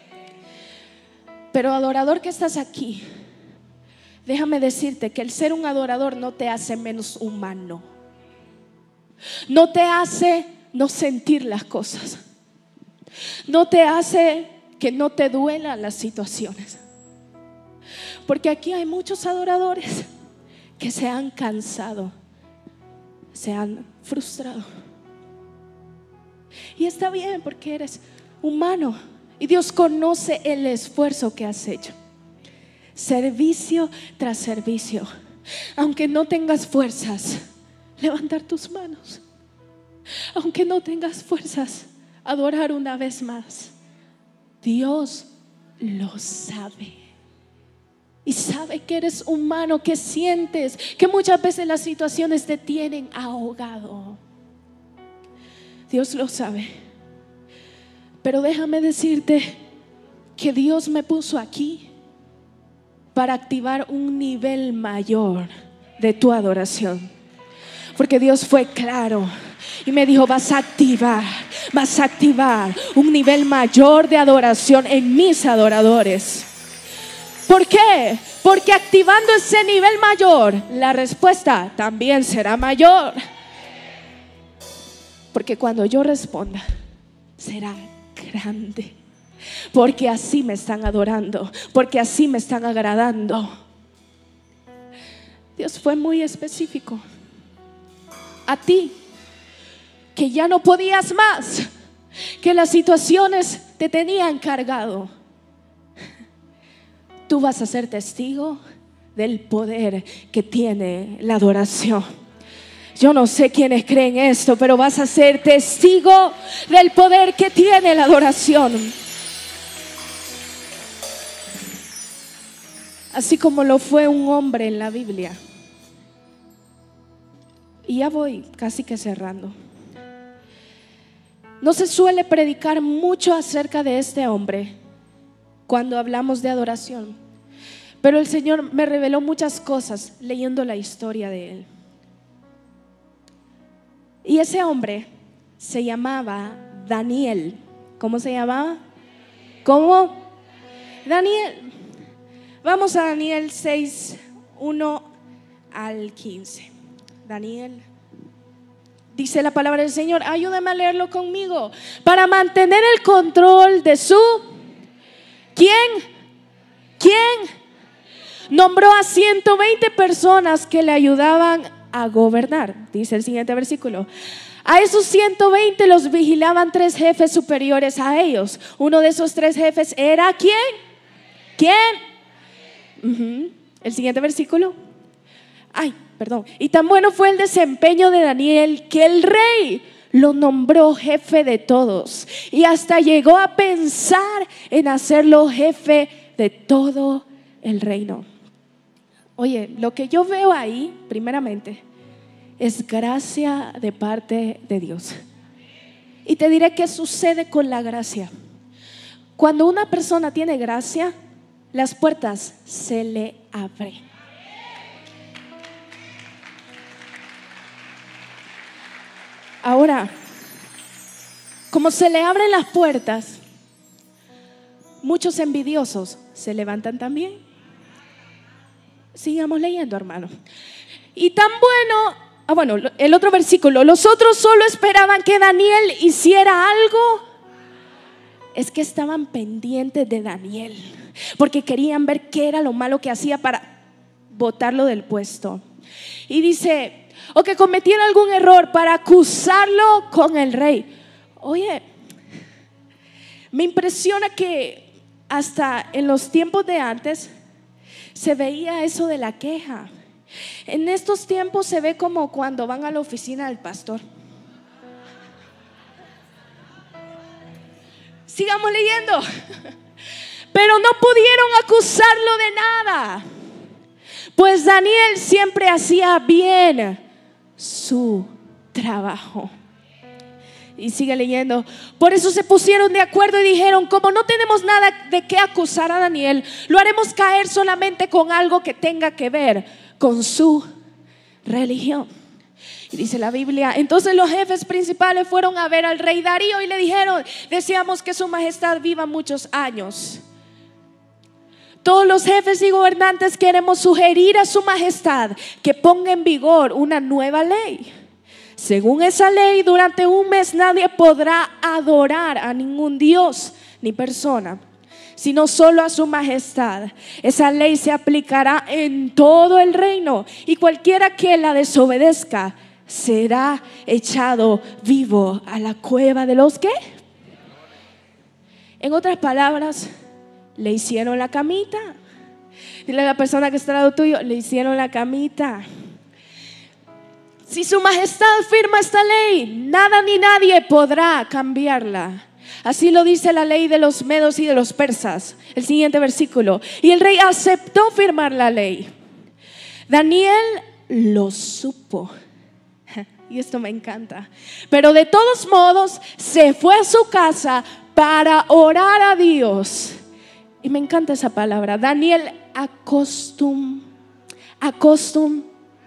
S3: Pero adorador que estás aquí, déjame decirte que el ser un adorador no te hace menos humano. No te hace no sentir las cosas. No te hace que no te duelan las situaciones. Porque aquí hay muchos adoradores que se han cansado, se han frustrado. Y está bien porque eres humano. Y Dios conoce el esfuerzo que has hecho, servicio tras servicio. Aunque no tengas fuerzas, levantar tus manos. Aunque no tengas fuerzas, adorar una vez más. Dios lo sabe. Y sabe que eres humano, que sientes, que muchas veces las situaciones te tienen ahogado. Dios lo sabe. Pero déjame decirte que Dios me puso aquí para activar un nivel mayor de tu adoración. Porque Dios fue claro y me dijo: vas a activar, vas a activar un nivel mayor de adoración en mis adoradores. ¿Por qué? Porque activando ese nivel mayor, la respuesta también será mayor. Porque cuando yo responda, será grande, porque así me están adorando, porque así me están agradando. Dios fue muy específico. A ti, que ya no podías más, que las situaciones te tenían cargado, tú vas a ser testigo del poder que tiene la adoración. Yo no sé quiénes creen esto, pero vas a ser testigo del poder que tiene la adoración. Así como lo fue un hombre en la Biblia. Y ya voy casi que cerrando. No se suele predicar mucho acerca de este hombre cuando hablamos de adoración, pero el Señor me reveló muchas cosas leyendo la historia de él. Y ese hombre se llamaba Daniel. ¿Cómo se llamaba? ¿Cómo? Daniel. Vamos a Daniel seis, uno al quince. Daniel. Dice la palabra del Señor, ayúdame a leerlo conmigo. Para mantener el control de su... ¿Quién? ¿Quién? Nombró a ciento veinte personas que le ayudaban a gobernar. Dice el siguiente versículo. A esos ciento veinte los vigilaban tres jefes superiores a ellos. Uno de esos tres jefes era ¿quién? ¿Quién? Uh-huh. El siguiente versículo. Ay, perdón. Y tan bueno fue el desempeño de Daniel que el rey lo nombró jefe de todos y hasta llegó a pensar en hacerlo jefe de todo el reino. Oye, lo que yo veo ahí, primeramente, es gracia de parte de Dios. Y te diré qué sucede con la gracia. Cuando una persona tiene gracia, las puertas se le abren. Ahora, como se le abren las puertas, muchos envidiosos se levantan también. Sigamos leyendo, hermano. Y tan bueno, ah, bueno, el otro versículo, los otros solo esperaban que Daniel hiciera algo. Es que estaban pendientes de Daniel, porque querían ver qué era lo malo que hacía para botarlo del puesto. Y dice, o que cometiera algún error para acusarlo con el rey. Oye, me impresiona que hasta en los tiempos de antes se veía eso de la queja. En estos tiempos se ve como cuando van a la oficina del pastor. Sigamos leyendo. Pero no pudieron acusarlo de nada, pues Daniel siempre hacía bien su trabajo. Y sigue leyendo. Por eso se pusieron de acuerdo y dijeron, como no tenemos nada de qué acusar a Daniel, lo haremos caer solamente con algo que tenga que ver con su religión. Y dice la Biblia, entonces los jefes principales fueron a ver al rey Darío y le dijeron, deseamos que su majestad viva muchos años. Todos los jefes y gobernantes queremos sugerir a su majestad que ponga en vigor una nueva ley. Según esa ley, durante un mes nadie podrá adorar a ningún dios ni persona, sino solo a su majestad. Esa ley se aplicará en todo el reino y cualquiera que la desobedezca será echado vivo a la cueva de los ¿qué? En otras palabras, le hicieron la camita. Dile a la persona que está al lado tuyo, le hicieron la camita. Si su majestad firma esta ley, nada ni nadie podrá cambiarla. Así lo dice la ley de los medos y de los persas. El siguiente versículo. Y el rey aceptó firmar la ley. Daniel lo supo. Y esto me encanta. Pero de todos modos se fue a su casa para orar a Dios. Y me encanta esa palabra. Daniel acostum, acostum,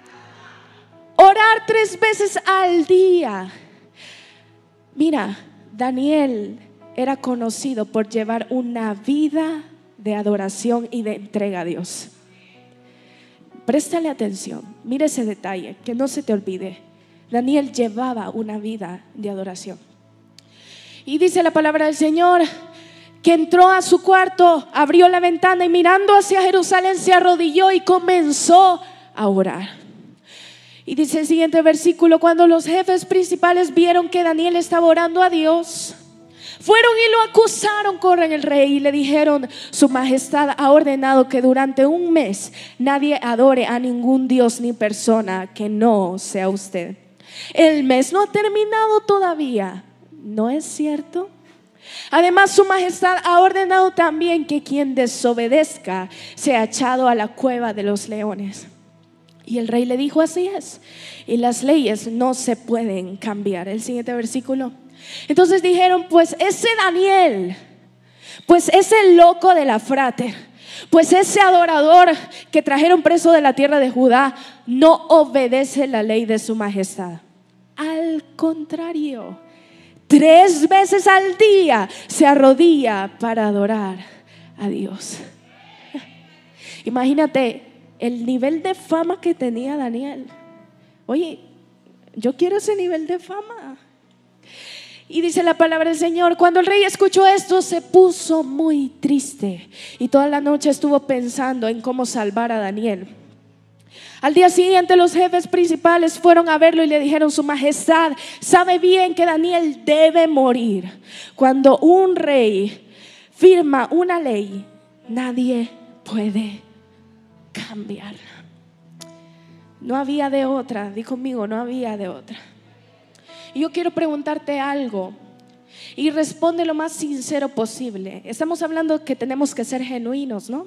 S3: orar tres veces al día. Mira, Daniel era conocido por llevar una vida de adoración y de entrega a Dios. Préstale atención, mira ese detalle, que no se te olvide. Daniel llevaba una vida de adoración. Y dice la palabra del Señor que entró a su cuarto, abrió la ventana y mirando hacia Jerusalén se arrodilló y comenzó a orar. Y dice el siguiente versículo: cuando los jefes principales vieron que Daniel estaba orando a Dios, fueron y lo acusaron con el rey y le dijeron: su majestad ha ordenado que durante un mes nadie adore a ningún dios ni persona que no sea usted. El mes no ha terminado todavía, ¿no es cierto? Además, su majestad ha ordenado también que quien desobedezca sea echado a la cueva de los leones. Y el rey le dijo: así es, y las leyes no se pueden cambiar. El siguiente versículo. Entonces dijeron: pues ese Daniel, pues ese loco de la frater, pues ese adorador que trajeron preso de la tierra de Judá, no obedece la ley de su majestad. Al contrario, tres veces al día se arrodilla para adorar a Dios. Imagínate el nivel de fama que tenía Daniel. Oye, yo quiero ese nivel de fama. Y dice la palabra del Señor: cuando el rey escuchó esto, se puso muy triste y toda la noche estuvo pensando en cómo salvar a Daniel. Al día siguiente los jefes principales fueron a verlo y le dijeron: su majestad sabe bien que Daniel debe morir. Cuando un rey firma una ley, nadie puede cambiarla. No había de otra. Di conmigo: no había de otra. Y yo quiero preguntarte algo y responde lo más sincero posible. Estamos hablando que tenemos que ser genuinos, ¿no?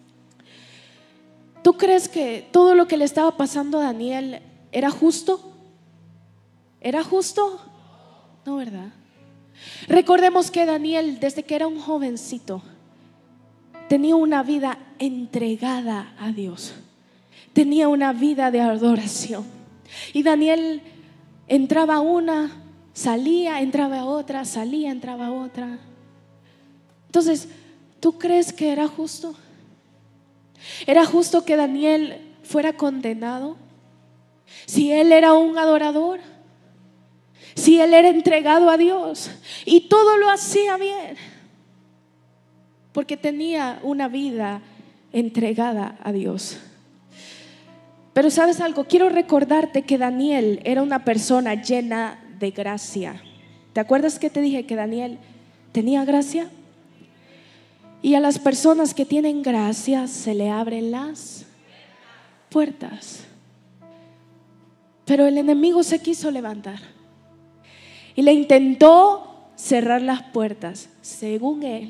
S3: ¿Tú crees que todo lo que le estaba pasando a Daniel era justo? ¿Era justo? No, ¿verdad? Recordemos que Daniel, desde que era un jovencito, tenía una vida entregada a Dios. Tenía una vida de adoración. Y Daniel entraba a una, salía, entraba a otra, salía, entraba a otra. Entonces, ¿tú crees que era justo? ¿Era justo que Daniel fuera condenado? Si él era un adorador, si él era entregado a Dios y todo lo hacía bien, porque tenía una vida entregada a Dios. Pero ¿sabes algo? Quiero recordarte que Daniel era una persona llena de gracia. ¿Te acuerdas que te dije que Daniel tenía gracia? Y a las personas que tienen gracia se le abren las puertas. Pero el enemigo se quiso levantar y le intentó cerrar las puertas, según él.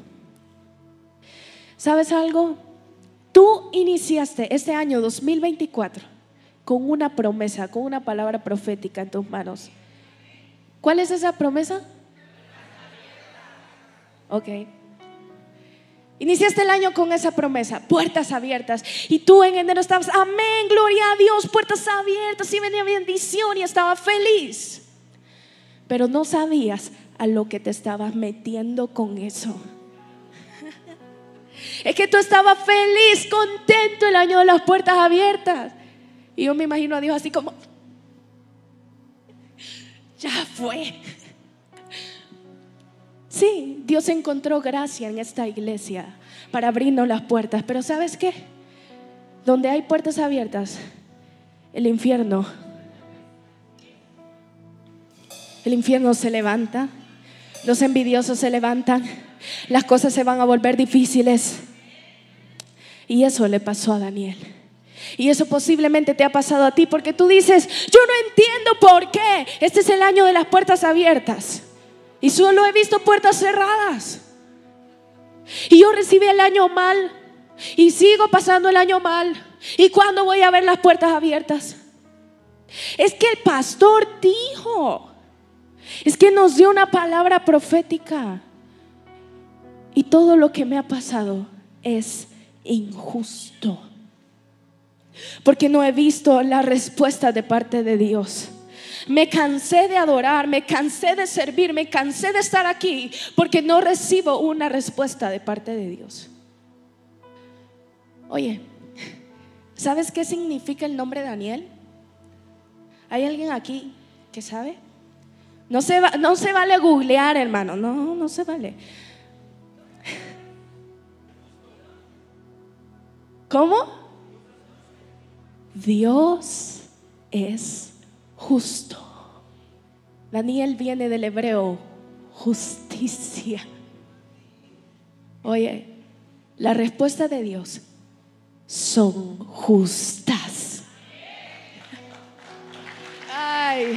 S3: ¿Sabes algo? Tú iniciaste este año dos mil veinticuatro con una promesa, con una palabra profética en tus manos. ¿Cuál es esa promesa? Ok. Iniciaste el año con esa promesa, puertas abiertas. Y tú en enero estabas: amén, gloria a Dios, puertas abiertas. Y venía bendición y estaba feliz. Pero no sabías a lo que te estabas metiendo con eso. Es que tú estabas feliz, contento el año de las puertas abiertas. Y yo me imagino a Dios así como: ya fue. Sí, Dios encontró gracia en esta iglesia para abrirnos las puertas. Pero ¿sabes qué? Donde hay puertas abiertas, el infierno El infierno se levanta. Los envidiosos se levantan. Las cosas se van a volver difíciles. Y eso le pasó a Daniel. Y eso posiblemente te ha pasado a ti, porque tú dices: yo no entiendo por qué. Este es el año de las puertas abiertas y solo he visto puertas cerradas. Y yo recibí el año mal y sigo pasando el año mal. ¿Y cuándo voy a ver las puertas abiertas? Es que el pastor dijo, es que nos dio una palabra profética. Y todo lo que me ha pasado es injusto, porque no he visto la respuesta de parte de Dios. Me cansé de adorar, me cansé de servir, me cansé de estar aquí, porque no recibo una respuesta de parte de Dios. Oye, ¿sabes qué significa el nombre Daniel? ¿Hay alguien aquí que sabe? No se, va, no se vale googlear, hermano. No, no se vale. ¿Cómo? Dios es justo. Daniel viene del hebreo justicia. Oye, la respuesta de Dios son justas. Ay.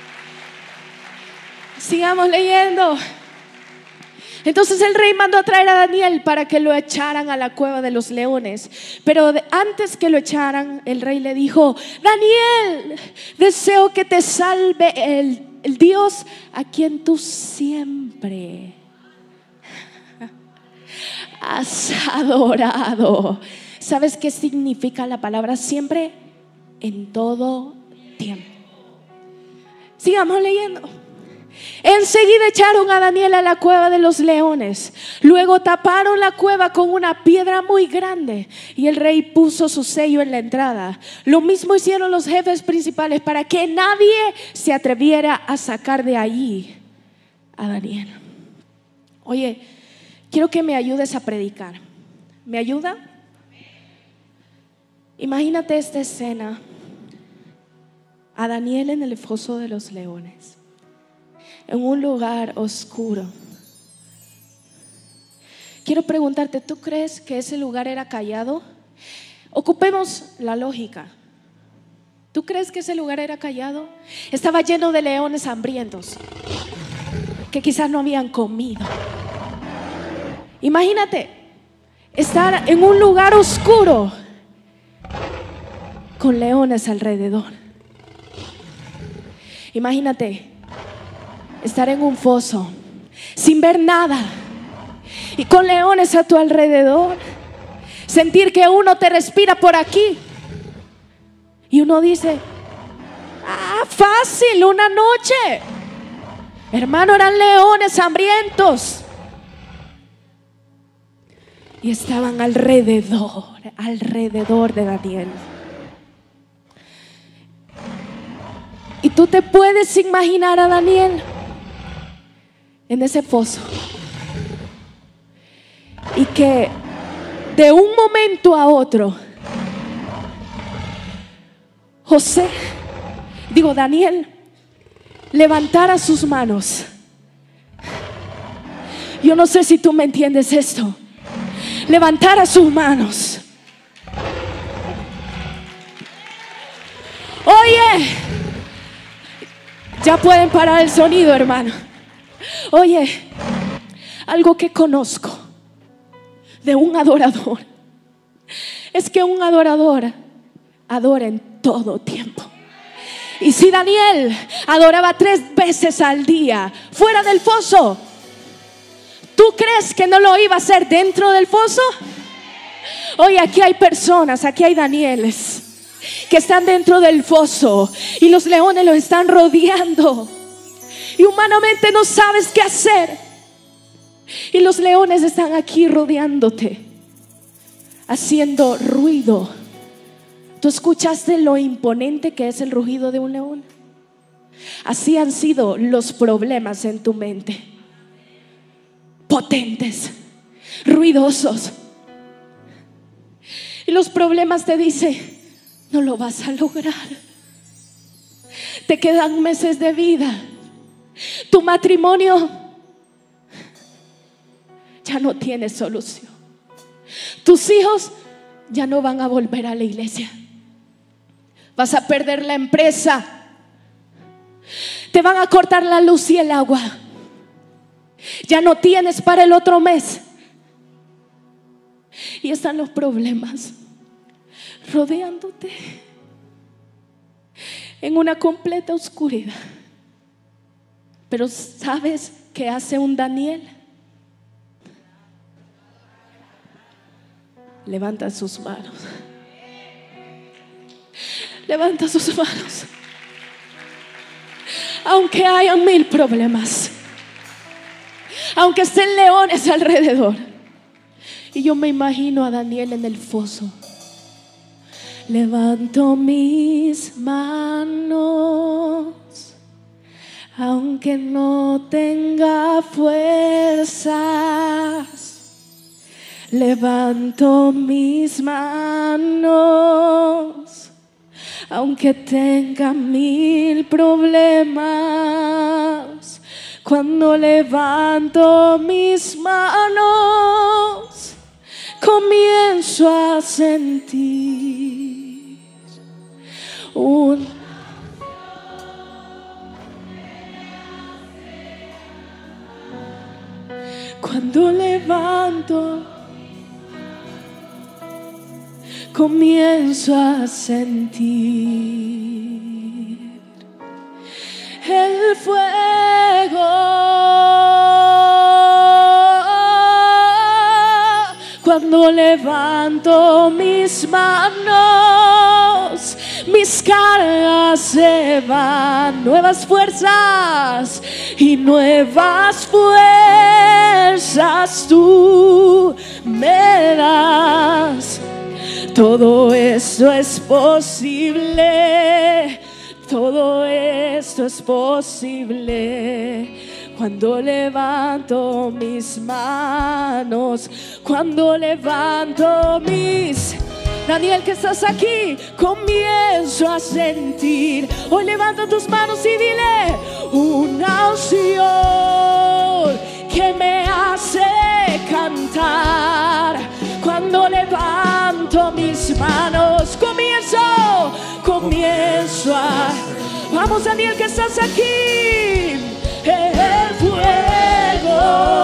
S3: Sigamos leyendo. Entonces el rey mandó a traer a Daniel para que lo echaran a la cueva de los leones. Pero de, antes que lo echaran, el rey le dijo: Daniel, deseo que te salve el, el Dios a quien tú siempre has adorado. ¿Sabes qué significa la palabra siempre? En todo tiempo. Sigamos leyendo. Enseguida echaron a Daniel a la cueva de los leones. Luego taparon la cueva con una piedra muy grande y el rey puso su sello en la entrada. Lo mismo hicieron los jefes principales para que nadie se atreviera a sacar de allí a Daniel. Oye, quiero que me ayudes a predicar. ¿Me ayuda? Imagínate esta escena: a Daniel en el foso de los leones, en un lugar oscuro. Quiero preguntarte, ¿tú crees que ese lugar era callado? Ocupemos la lógica. ¿Tú crees que ese lugar era callado? Estaba lleno de leones hambrientos que quizás no habían comido. Imagínate estar en un lugar oscuro con leones alrededor. Imagínate estar en un foso sin ver nada y con leones a tu alrededor. Sentir que uno te respira por aquí y uno dice: ah, fácil, una noche. Hermano, eran leones hambrientos y estaban alrededor, alrededor de Daniel. Y tú te puedes imaginar a Daniel en ese foso, y que de un momento a otro José, digo Daniel, levantara sus manos. Yo no sé si tú me entiendes esto. Levantara sus manos. Oye, ya pueden parar el sonido, hermano. Oye, algo que conozco de un adorador es que un adorador adora en todo tiempo. Y si Daniel adoraba tres veces al día fuera del foso, ¿tú crees que no lo iba a hacer dentro del foso? Oye, aquí hay personas, aquí hay Danieles que están dentro del foso y los leones los están rodeando y humanamente no sabes qué hacer, y los leones están aquí rodeándote, haciendo ruido. ¿Tú escuchaste lo imponente que es el rugido de un león? Así han sido los problemas en tu mente: potentes, ruidosos. Y los problemas te dicen: no lo vas a lograr. Te quedan meses de vida. Tu matrimonio ya no tiene solución. Tus hijos ya no van a volver a la iglesia. Vas a perder la empresa. Te van a cortar la luz y el agua. Ya no tienes para el otro mes. Y están los problemas rodeándote en una completa oscuridad. Pero ¿sabes qué hace un Daniel? Levanta sus manos. Levanta sus manos. Aunque hayan mil problemas, aunque estén leones alrededor. Y yo me imagino a Daniel en el foso. Levanto mis manos, aunque no tenga fuerzas. Levanto mis manos aunque tenga mil problemas. Cuando levanto mis manos, comienzo a sentir un Cuando levanto, comienzo a sentir el fuego. Cuando levanto mis manos, mis cargas se van, nuevas fuerzas y nuevas fuerzas tú me das. Todo esto es posible, todo esto es posible. Cuando levanto mis manos, cuando levanto mis... Daniel, que estás aquí, comienzo a sentir. Hoy levanta tus manos y dile: una unción que me hace cantar. Cuando levanto mis manos, comienzo, comienzo a... Vamos, Daniel, que estás aquí. El fuego.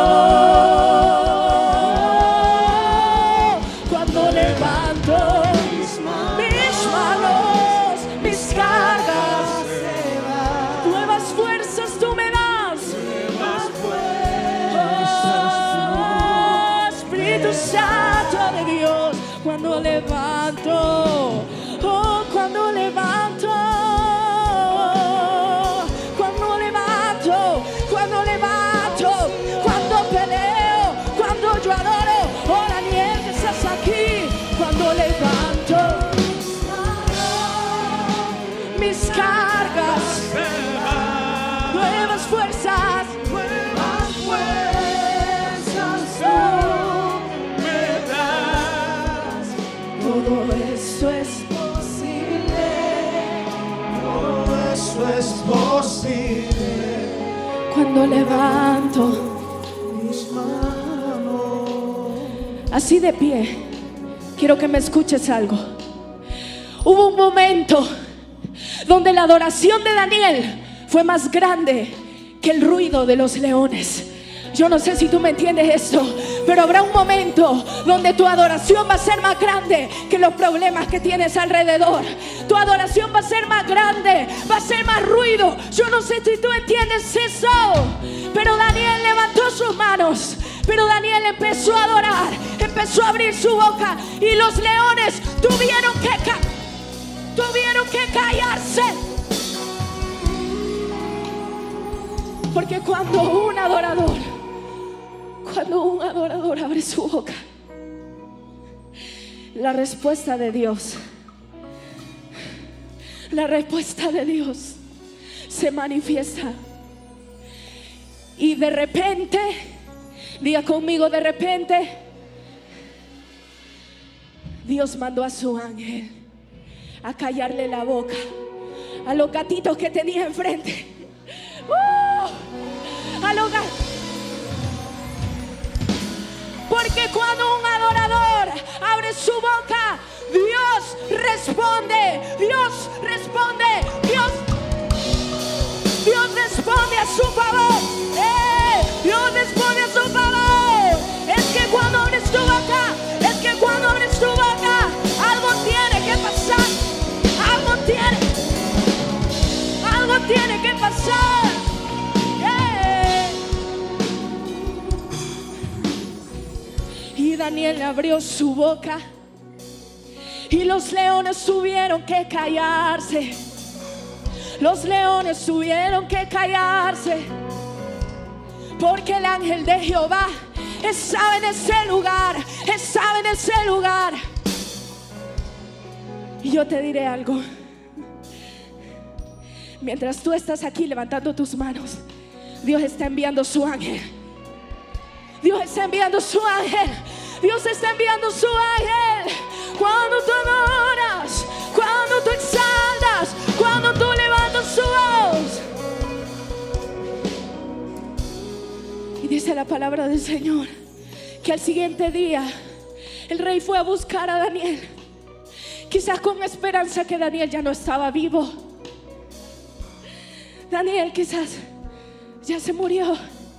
S3: Cuando levanto mis manos, mis cargas, nuevas fuerzas tú me das. Oh, Espíritu Santo de Dios. Cuando levanto, oh, cuando levanto, cuando levanto, cuando levanto, cuando peleo, cuando yo adoro. Oh, Daniel, que estás aquí. Cuando levanto mis cargas, nuevas fuerzas, nuevas fuerzas tú me das. Todo eso es posible, todo eso es posible. Cuando levanto mis manos, así de pie, quiero que me escuches algo. Hubo un momento donde la adoración de Daniel fue más grande que el ruido de los leones. Yo no sé si tú me entiendes esto, pero habrá un momento donde tu adoración va a ser más grande que los problemas que tienes alrededor. Tu adoración va a ser más grande, va a ser más ruido. Yo no sé si tú entiendes eso, pero Daniel levantó sus manos. Pero Daniel empezó a adorar, empezó a abrir su boca, y los leones tuvieron que, ca tuvieron que callarse. Porque cuando un adorador, cuando un adorador abre su boca, la respuesta de Dios, la respuesta de Dios se manifiesta. Y de repente, diga conmigo, de repente, Dios mandó a su ángel a callarle la boca a los gatitos que tenía enfrente. Uh, a los gatitos. Porque cuando un adorador abre su boca, Dios responde, Dios responde, Dios, Dios responde a su favor. ¡Eh! Dios responde a su favor. Es que cuando abres tu boca, es que cuando abres tu boca, algo tiene que pasar, algo tiene, algo tiene que pasar. ¡Eh! Y Daniel abrió su boca y los leones tuvieron que callarse. Los leones tuvieron que callarse, porque el ángel de Jehová estaba en ese lugar, estaba en ese lugar. Y yo te diré algo. Mientras tú estás aquí levantando tus manos, Dios está enviando su ángel. Dios está enviando su ángel. Dios está enviando su ángel. Cuando tú adoras, cuando tú exaltas, Dice la palabra del Señor que al siguiente día el rey fue a buscar a Daniel, quizás con esperanza que Daniel ya no estaba vivo. Daniel quizás ya se murió.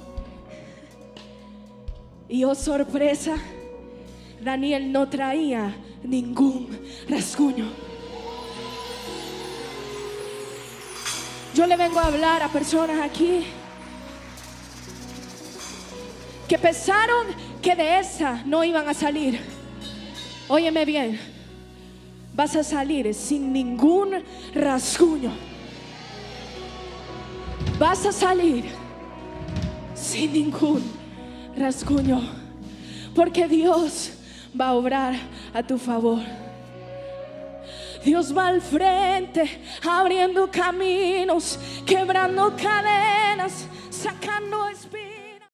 S3: Y oh sorpresa, Daniel no traía ningún rasguño. Yo le vengo a hablar a personas aquí que pensaron que de esa no iban a salir. Óyeme bien, vas a salir sin ningún rasguño. Vas a salir sin ningún rasguño, porque Dios va a obrar a tu favor. Dios va al frente, abriendo caminos, quebrando cadenas, sacando espíritus.